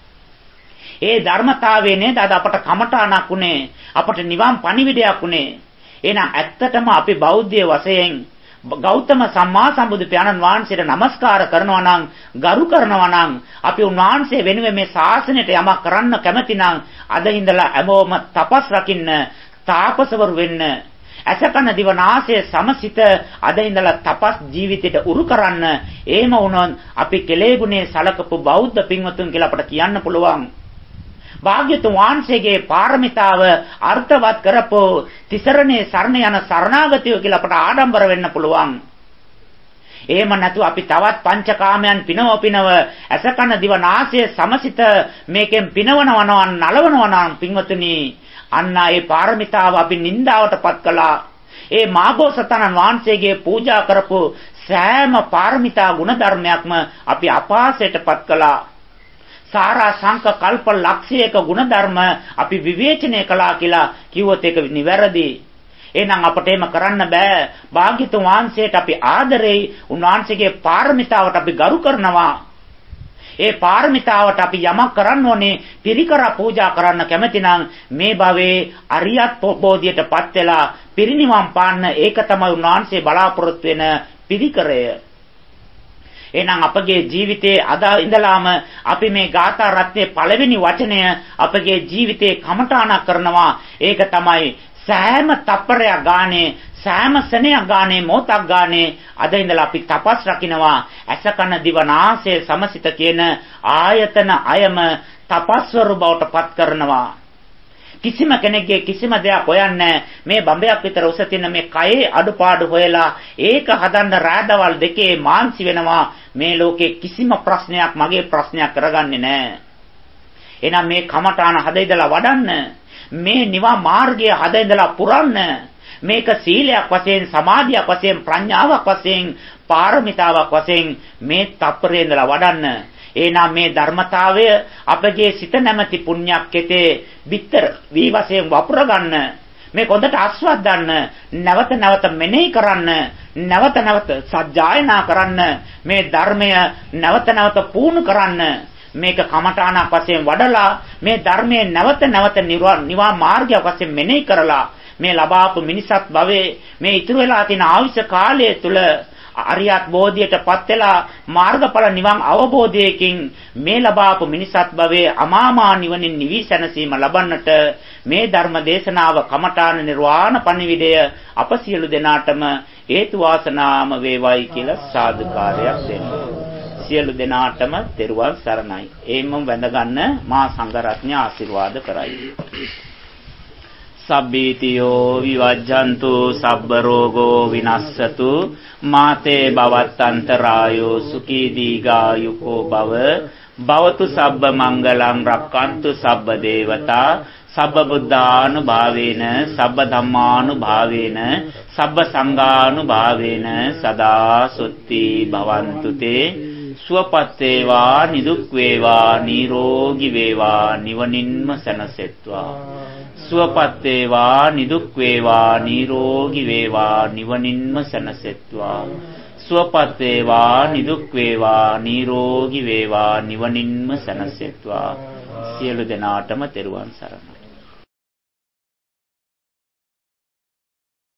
ඒ ධර්මතාවයේ නේද අද අපට කමඨාණක් උනේ, අපට නිවන් පණිවිඩයක් උනේ. එහෙනම් ඇත්තටම අපි බෞද්ධය වශයෙන් ගෞතම සම්මා සම්බුදු පියාණන් වහන්සේට නමස්කාර කරනවා නම්, ගරු කරනවා නම්, අපි උන්වහන්සේ වෙනුවෙන් මේ ශාසනයට යමක් කරන්න කැමති නම් අද ඉඳලා හැමෝම තපස් රකින්න, තාපසවරු වෙන්න, අසකන දිවනාසය සමසිත අද ඉඳලා තපස් ජීවිතයට උරු කරන්න. එහෙම වුණොත් අපි කෙලෙගුණේ සලකපු බෞද්ධ පින්වතුන් කියලා අපට කියන්න පුළුවන්. භාග්‍යතුන් වහන්සේගේ පාරමිතාව අර්ථවත් කරපෝ තිසරණේ සරණ යන සරණාගතයෝ කියලා අපට ආඩම්බර වෙන්න පුළුවන්. එහෙම නැතු අපි තවත් පංචකාමයන් පිනව පිනව අසකන දිවනාසය සමසිත මේකෙන් පිනවනවා නලවනවා නම් පින්වතුනි අන්න ඒ පාරමිතාව අපි නින්දාවටපත් කළා. ඒ මාබෝසතාණන් වහන්සේගේ පූජා කරපු සෑම පාරමිතා ගුණධර්මයක්ම අපි අපාසයටපත් කළා. සාරාංශක කල්ප ලක්ෂයක ගුණධර්ම අපි විවේචනය කළා කියලා කිව්වොත් ඒක නිවැරදි. එහෙනම් අපට එහෙම කරන්න බෑ. භාග්‍යතුන් වහන්සේට අපි ආදරෙයි, උන්වහන්සේගේ පාරමිතාවට අපි ගරු කරනවා. ඒ පාරමිතාවට අපි යමක් කරන්න ඕනේ, පිරිකර පූජා කරන්න කැමති නම් මේ භවයේ අරියත් බෝධියටපත් වෙලා පිරිනිවන් පාන්න, ඒක තමයි උන්වහන්සේ බලාපොරොත්තු වෙන පිරිකරය. එහෙනම් අපගේ ජීවිතයේ අද ඉඳලාම අපි මේ ගාථා රත්නයේ පළවෙනි වචනය අපගේ ජීවිතේ කමඨාණක් කරනවා. ඒක තමයි සෑම තප්පරයක් ගානේ, සෑම සෙනෙයක් ගානේ, මොහොතක් ගානේ අද ඉඳලා අපි තපස් රකින්නවා. අසකන දිවනාසය සමසිත කියන ආයතන අයම තපස්වරු බවට පත් කරනවා. කිසිම කෙනෙක්ගේ කිසිම දෙයක් හොයන්නේ මේ බඹයක් විතර උස තියෙන මේ කයේ අඩුපාඩු හොයලා ඒක හදන්න රාදවල් දෙකේ මාන්සි වෙනවා. මේ ලෝකේ කිසිම ප්‍රශ්නයක් මගේ ප්‍රශ්නයක් කරගන්නේ නැහැ. එහෙනම් මේ කමඨාන හදිදලා වඩන්න, මේ නිවා මාර්ගය හදිදලා පුරන්න, මේක සීලයක් වශයෙන්, සමාධියක් වශයෙන්, ප්‍රඥාවක් වශයෙන්, පාරමිතාවක් වශයෙන් මේ තප්පරේ ඉඳලා වඩන්න. එහෙනම් මේ ධර්මතාවය අපගේ සිත නැමැති පුණ්‍යක් කෙතේ විතර වී වශයෙන් වපුර ගන්න, මේ කොන්දට ආස්වාදන්න, නැවත නැවත මෙනෙහි කරන්න, නැවත නැවත සජ්ජායනා කරන්න, මේ ධර්මය නැවත නැවත පුහුණු කරන්න. මේක කමඨාණක් වශයෙන් වඩලා මේ ධර්මයේ නැවත නැවත නිවා මාර්ගය වශයෙන් මෙනෙහි කරලා මේ ලබාපු මිනිසත් භවයේ මේ ඉතුරු වෙලා තියෙන ආයුෂ කාලය තුල අරියත් බෝධියටපත් වෙලා මාර්ගඵල නිවන් අවබෝධයකින් මේ ලබාපු මිනිසත් භවයේ අමාමා නිවනින් නිවි සැනසීම ලබන්නට මේ ධර්ම දේශනාව කමඨාන නිර්වාණ පණිවිඩය අප සියලු දෙනාටම හේතු වාසනාම වේවායි කියලා සාදුකාරයක් දෙන්න. සියලු දෙනාටම තෙරුවන් සරණයි. එයින්ම වැඳ ගන්න මා සංඝරත්නය ආශිර්වාද කරයි. සබ්බීතියෝ විවජ්ජන්තු සබ්බ රෝගෝ විනස්සතු මාතේ භවත්තන්තරායෝ සුඛී දීඝායුකෝ භව භවතු සබ්බ මංගලං රක්칸තු සබ්බ දේවතා සබ්බ බුද්ධානුභාවේන සබ්බ ධම්මානුභාවේන සබ්බ සංඝානුභාවේන සදා සොත්ති භවන්තු තේ සුවපත් වේවා නිදුක් වේවා නිරෝගී වේවා නිවනින්ම සැනසෙත්වා සුවපත් වේවා නිදුක් වේවා නිරෝගී වේවා නිවනින්ම සැනසෙත්වා සුවපත් වේවා නිදුක් වේවා නිරෝගී වේවා නිවනින්ම සැනසෙත්වා සියලු දෙනාටම තෙරුවන් සරණයි.